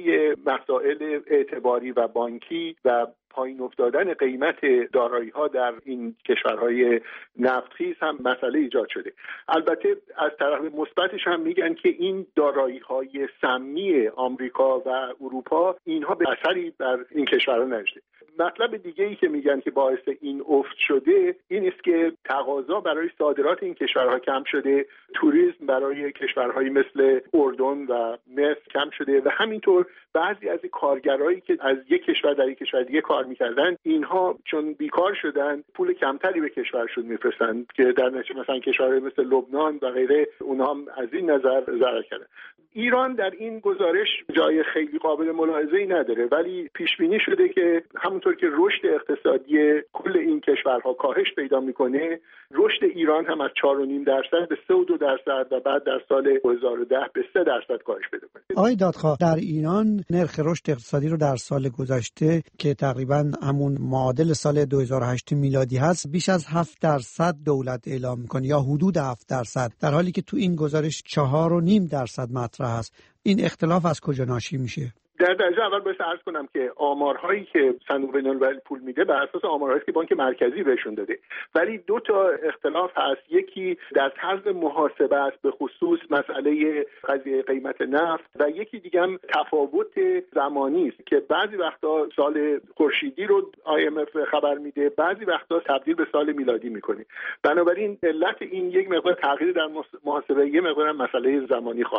مسائل اعتباری و بانکی و پایین افتادن قیمت دارایی‌ها در این کشورهای نفتخیز هم مسئله ایجاد شده. البته از طرف مثبتش هم میگن که این دارایی‌های سمی آمریکا و اروپا اینها به اثری بر این کشورها نشده. مطلب دیگه ای که میگن که باعث این افت شده این است که تقاضا برای صادرات این کشورها کم شده، توریسم برای کشورهایی مثل اردن و مصر کم شده و همینطور بعضی از کارگرایی که از یک کشور در یک کشور دیگه کار میکردن اینها چون بیکار شدن پول کمتری به کشورشون میفرستن که در نتیجه مثلا کشورهای مثل لبنان و غیره اونها هم از این نظر ضرر کردن. ایران در این گزارش جای خیلی قابل ملاحظه‌ای نداره، ولی پیش بینی شده که همونطور که رشد اقتصادی کل این کشورها کاهش پیدا میکنه، رشد ایران هم از چهار و نیم درصد به سه و دو درصد و بعد در سال دو هزار و ده به سه درصد کاهش پیدا کنه. آقای دادخواه، در ایران نرخ رشد اقتصادی رو در سال گذشته که تقریبا همون معادل سال دو هزار و هشت میلادی هست بیش از هفت درصد دولت اعلام میکنه یا حدود هفت درصد، در حالی که تو این گزارش چهار و نیم درصد مطرح است. این اختلاف از کجا ناشی میشه؟ در درجه اول باید عرض کنم که آمارهایی که صندوق بین‌المللی پول میده بر اساس آمارهایی که بانک مرکزی بهشون داده، ولی دو تا اختلاف هست. یکی در طرز محاسبه است به خصوص مسئله قضیه قیمت نفت و یکی دیگه هم تفاوت زمانی است که بعضی وقتا سال خورشیدی رو آی ام اف خبر میده، بعضی وقتا تبدیل به سال میلادی میکنه. بنابراین علت این یک مقدار تغییر در محاسبه، یک مقدار مسئله زمانی خواهد بود.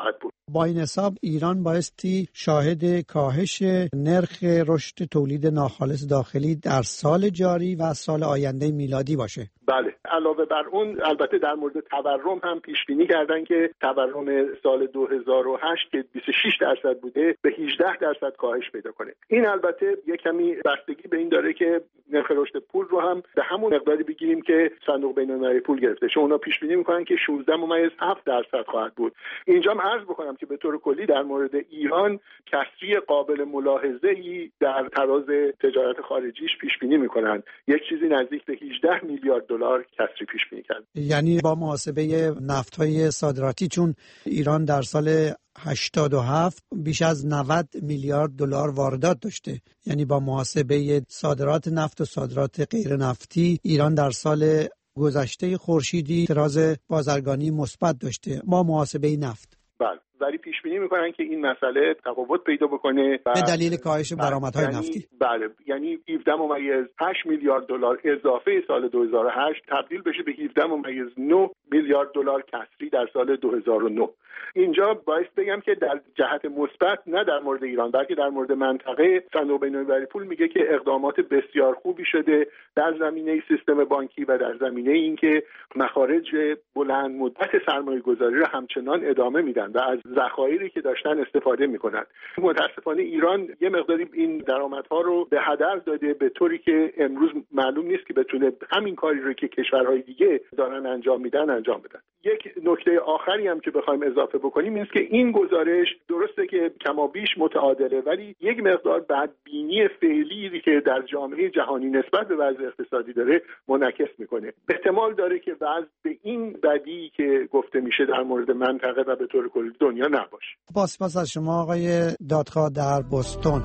با این حساب ایران بایستی شاهد کاهش نرخ رشد تولید ناخالص داخلی در سال جاری و سال آینده میلادی باشه. بله، علاوه بر اون البته در مورد تورم هم پیش بینی کردن که تورم سال دو هزار و هشت که بیست و شش درصد بوده به هجده درصد کاهش پیدا کنه. این البته یک کمی بستگی به این داره که نرخ رشد پول رو هم به همون مقداری بگیریم که صندوق بین‌المللی پول گرفته، چون اونا پیش بینی میکنن که شانزده ممیز هفت درصد خواهد بود. اینجا هم عرض بکنم که به طور کلی در مورد ایران کسری قابل ملاحظه‌ای در تراز تجارت خارجیش پیش بینی میکنن، یک چیزی نزدیک به هجده میلیارد دلار کسری پیش بینی کرد. یعنی با محاسبه نفت‌های صادراتی، چون ایران در سال هشتاد و هفت بیش از نود میلیارد دلار واردات داشته، یعنی با محاسبه صادرات نفت و صادرات غیر نفتی ایران در سال گذشته خورشیدی تراز بازرگانی مثبت داشته با محاسبه نفت. بله، ولی پیش بینی میکنن که این مسئله تفاوت پیدا بکنه به دلیل کاهش درآمدهای یعنی نفتی. بله، یعنی هفده ممیز هشت میلیارد دلار اضافه سال دو هزار و هشت تبدیل بشه به هفده ممیز نه میلیارد دلار کسری در سال دو هزار و نه. اینجا باعث بگم که در جهت مثبت، نه در مورد ایران بلکه در مورد منطقه، صندوق بین‌المللی پول میگه که اقدامات بسیار خوبی شده در زمینه سیستم بانکی و در زمینه اینکه مخارج بلند مدت سرمایه‌گذاری را همچنان ادامه میدن و از ذخایری که داشتن استفاده میکنن. متاسفانه ایران یه مقداری این درآمدها رو به هدر داده به طوری که امروز معلوم نیست که بتونه همین کاری رو که کشورهای دیگه دارن انجام میدن انجام بدن. یک نکته آخری هم که بخوایم اضافه بکنیم این است که این گزارش درسته که کمابیش متعادله، ولی یک مقدار بدبینی فعلی که در جامعه جهانی نسبت به وضع اقتصادی داره منعکس میکنه. احتمال داره که وضع به این بدی که گفته میشه در مورد منطقه و به طور کلی دنیا نباشه. سپاس از شما آقای دادخواه در بوستون.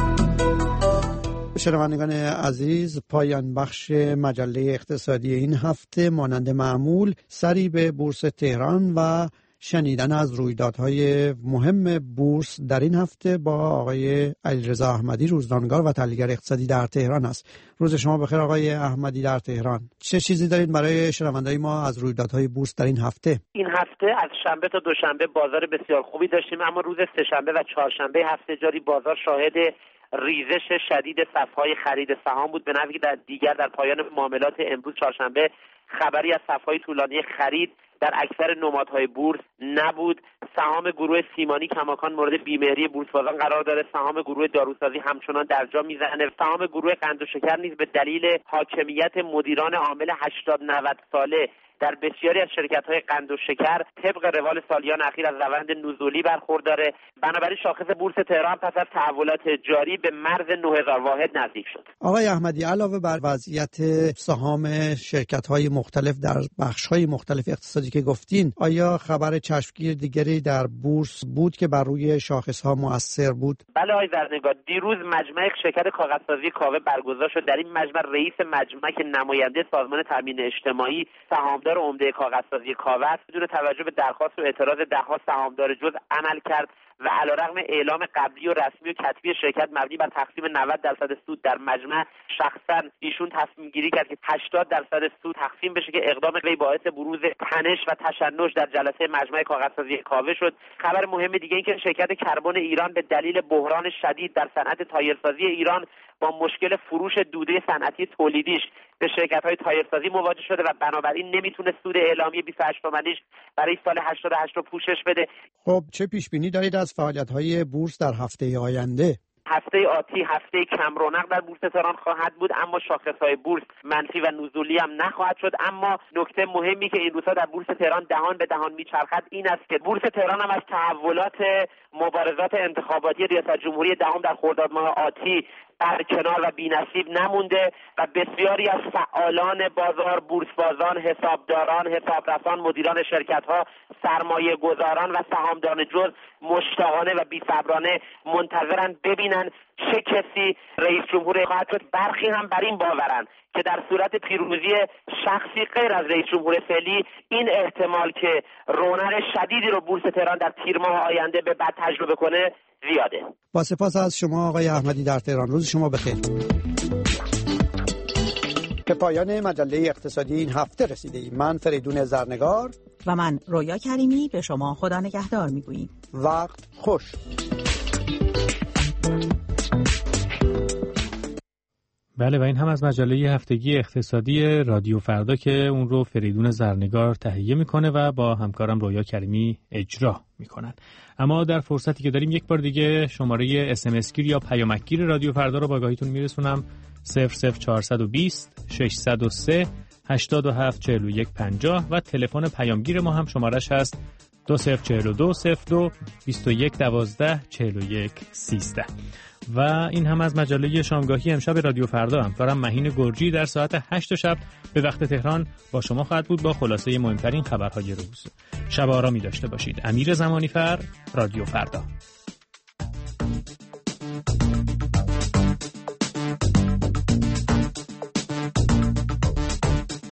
شنوندگان عزیز، پایان بخش مجله اقتصادی این هفته مانند معمول سری به بورس تهران و شنیدن از رویدادهای مهم بورس در این هفته با آقای علیرضا احمدی، روزنامه‌نگار و تحلیلگر اقتصادی در تهران است. روز شما بخیر آقای احمدی در تهران. چه چیزی دارید برای شنوندای ما از رویدادهای بورس در این هفته؟ این هفته از شنبه تا دوشنبه بازار بسیار خوبی داشتیم، اما روز سه‌شنبه و چهارشنبه هفته جاری بازار شاهد ریزش شدید صف‌های خرید سهام بود، به نحوی که در دیگر در پایان معاملات امروز چهارشنبه خبری از صف‌های طولانی خرید در اکثر نمادهای بورس نبود. سهام گروه سیمانی کماکان مورد بیمهری بورس‌بازان قرار داره، سهام گروه داروسازی همچنان درجا میزنه، سهام گروه قند و شکر نیز به دلیل حاکمیت مدیران عامل هشتاد نود ساله در بسیاری از شرکت‌های قند و شکر طبق روال سالیان اخیر از روند نزولی برخورداره. بنابراین شاخص بورس تهران پس از تحولات جاری به مرز نه هزار واحد نزدیک شد. آقای احمدی، علاوه بر وضعیت سهام شرکت‌های مختلف در بخش‌های مختلف اقتصادی که گفتین، آیا خبر چشمگیر دیگری در بورس بود که بر روی شاخص‌ها مؤثر بود؟ بله آقای زرنگار، دیروز مجمع شرکت کاغذسازی کاوه برگزار شد. در این مجمع رئیس مجمع که نماینده سازمان تامین اجتماعی سهامدار عمده کاغذسازی کاوه است، بدون توجه به درخواست و اعتراض ده‌ها سهامدار جزء عمل کرد و علیرغم اعلام قبلی و رسمی و کتبی شرکت مبنی بر تقسیم نود درصد سود در مجمع، شخصا ایشون تصمیم گیری کرد که هشتاد درصد سود تقسیم بشه که اقدام وی باعث بروز تنش و تشنج در جلسه مجمع کاغذسازی کاوه شد. خبر مهم دیگه این که شرکت کربن ایران به دلیل بحران شدید در صنعت تایرسازی ایران با مشکل فروش دوده صنعتی تولیدیش به شرکت‌های تایرسازی مواجه شده و بنابراین نمیتونه سود اعلامی بیست و هشت تومانیش برای سال هشتاد و هشت رو پوشش بده. خب چه پیش بینی دارید از فعالیت‌های بورس در هفته آینده؟ هفته آتی هفته کم رونق در بورس تهران خواهد بود، اما شاخص‌های بورس منفی و نزولی هم نخواهد شد. اما نکته مهمی که این روزها در بورس تهران دهان به دهان میچرخد این است که بورس تهران هم از تحولات مبارزات انتخاباتی ریاست جمهوری دهم در خرداد ماه آتی در کنار و بی‌نصیب نمونده و بسیاری از فعالان بازار، بورسبازان، حسابداران، حسابرسان، مدیران شرکت‌ها، سرمایه گذاران و سهامداران جز مشتاقانه و بی‌صبرانه منتظرن ببینن چه کسی رئیس جمهور خواهد شد. برخی هم بر این باورن که در صورت پیروزی شخصی غیر از رئیس جمهور فعلی این احتمال که رونق شدیدی رو بورس تهران در تیر ماه آینده به بعد تجربه کنه زیاده. با سپاس از شما آقای احمدی در تهران. روز شما بخیر. به پایان مجله اقتصادی این هفته رسیده ایم. من فریدون زرنگار و من رویا کریمی به شما خدا نگهدار میگوییم. وقت خوش. بله و این هم از مجله هفتگی اقتصادی رادیو فردا که اون رو فریدون زرنگار تهیه میکنه و با همکارم رویا کریمی اجرا میکنن. اما در فرصتی که داریم یک بار دیگه شماره اس ام اس گیر یا پیامک گیر رادیو فردا رو با آگاهیتون میرسونم. صفر صفر چهارصد و بیست ششصد و سه هشتاد و هفت چهل و یک پنجاه و تلفن پیامگیر ما هم شمارش هست دو صفر چهل و دو صفر دو بیست و یک دوازده چهل و یک سیزده. و این هم از مجله شامگاهی امشب رادیو فردا. همکارم مهین گرجی در ساعت هشت شب به وقت تهران با شما خواهد بود با خلاصه مهمترین خبرهای روز. شب آرامی داشته باشید. امیر زمانی فر، رادیو فردا.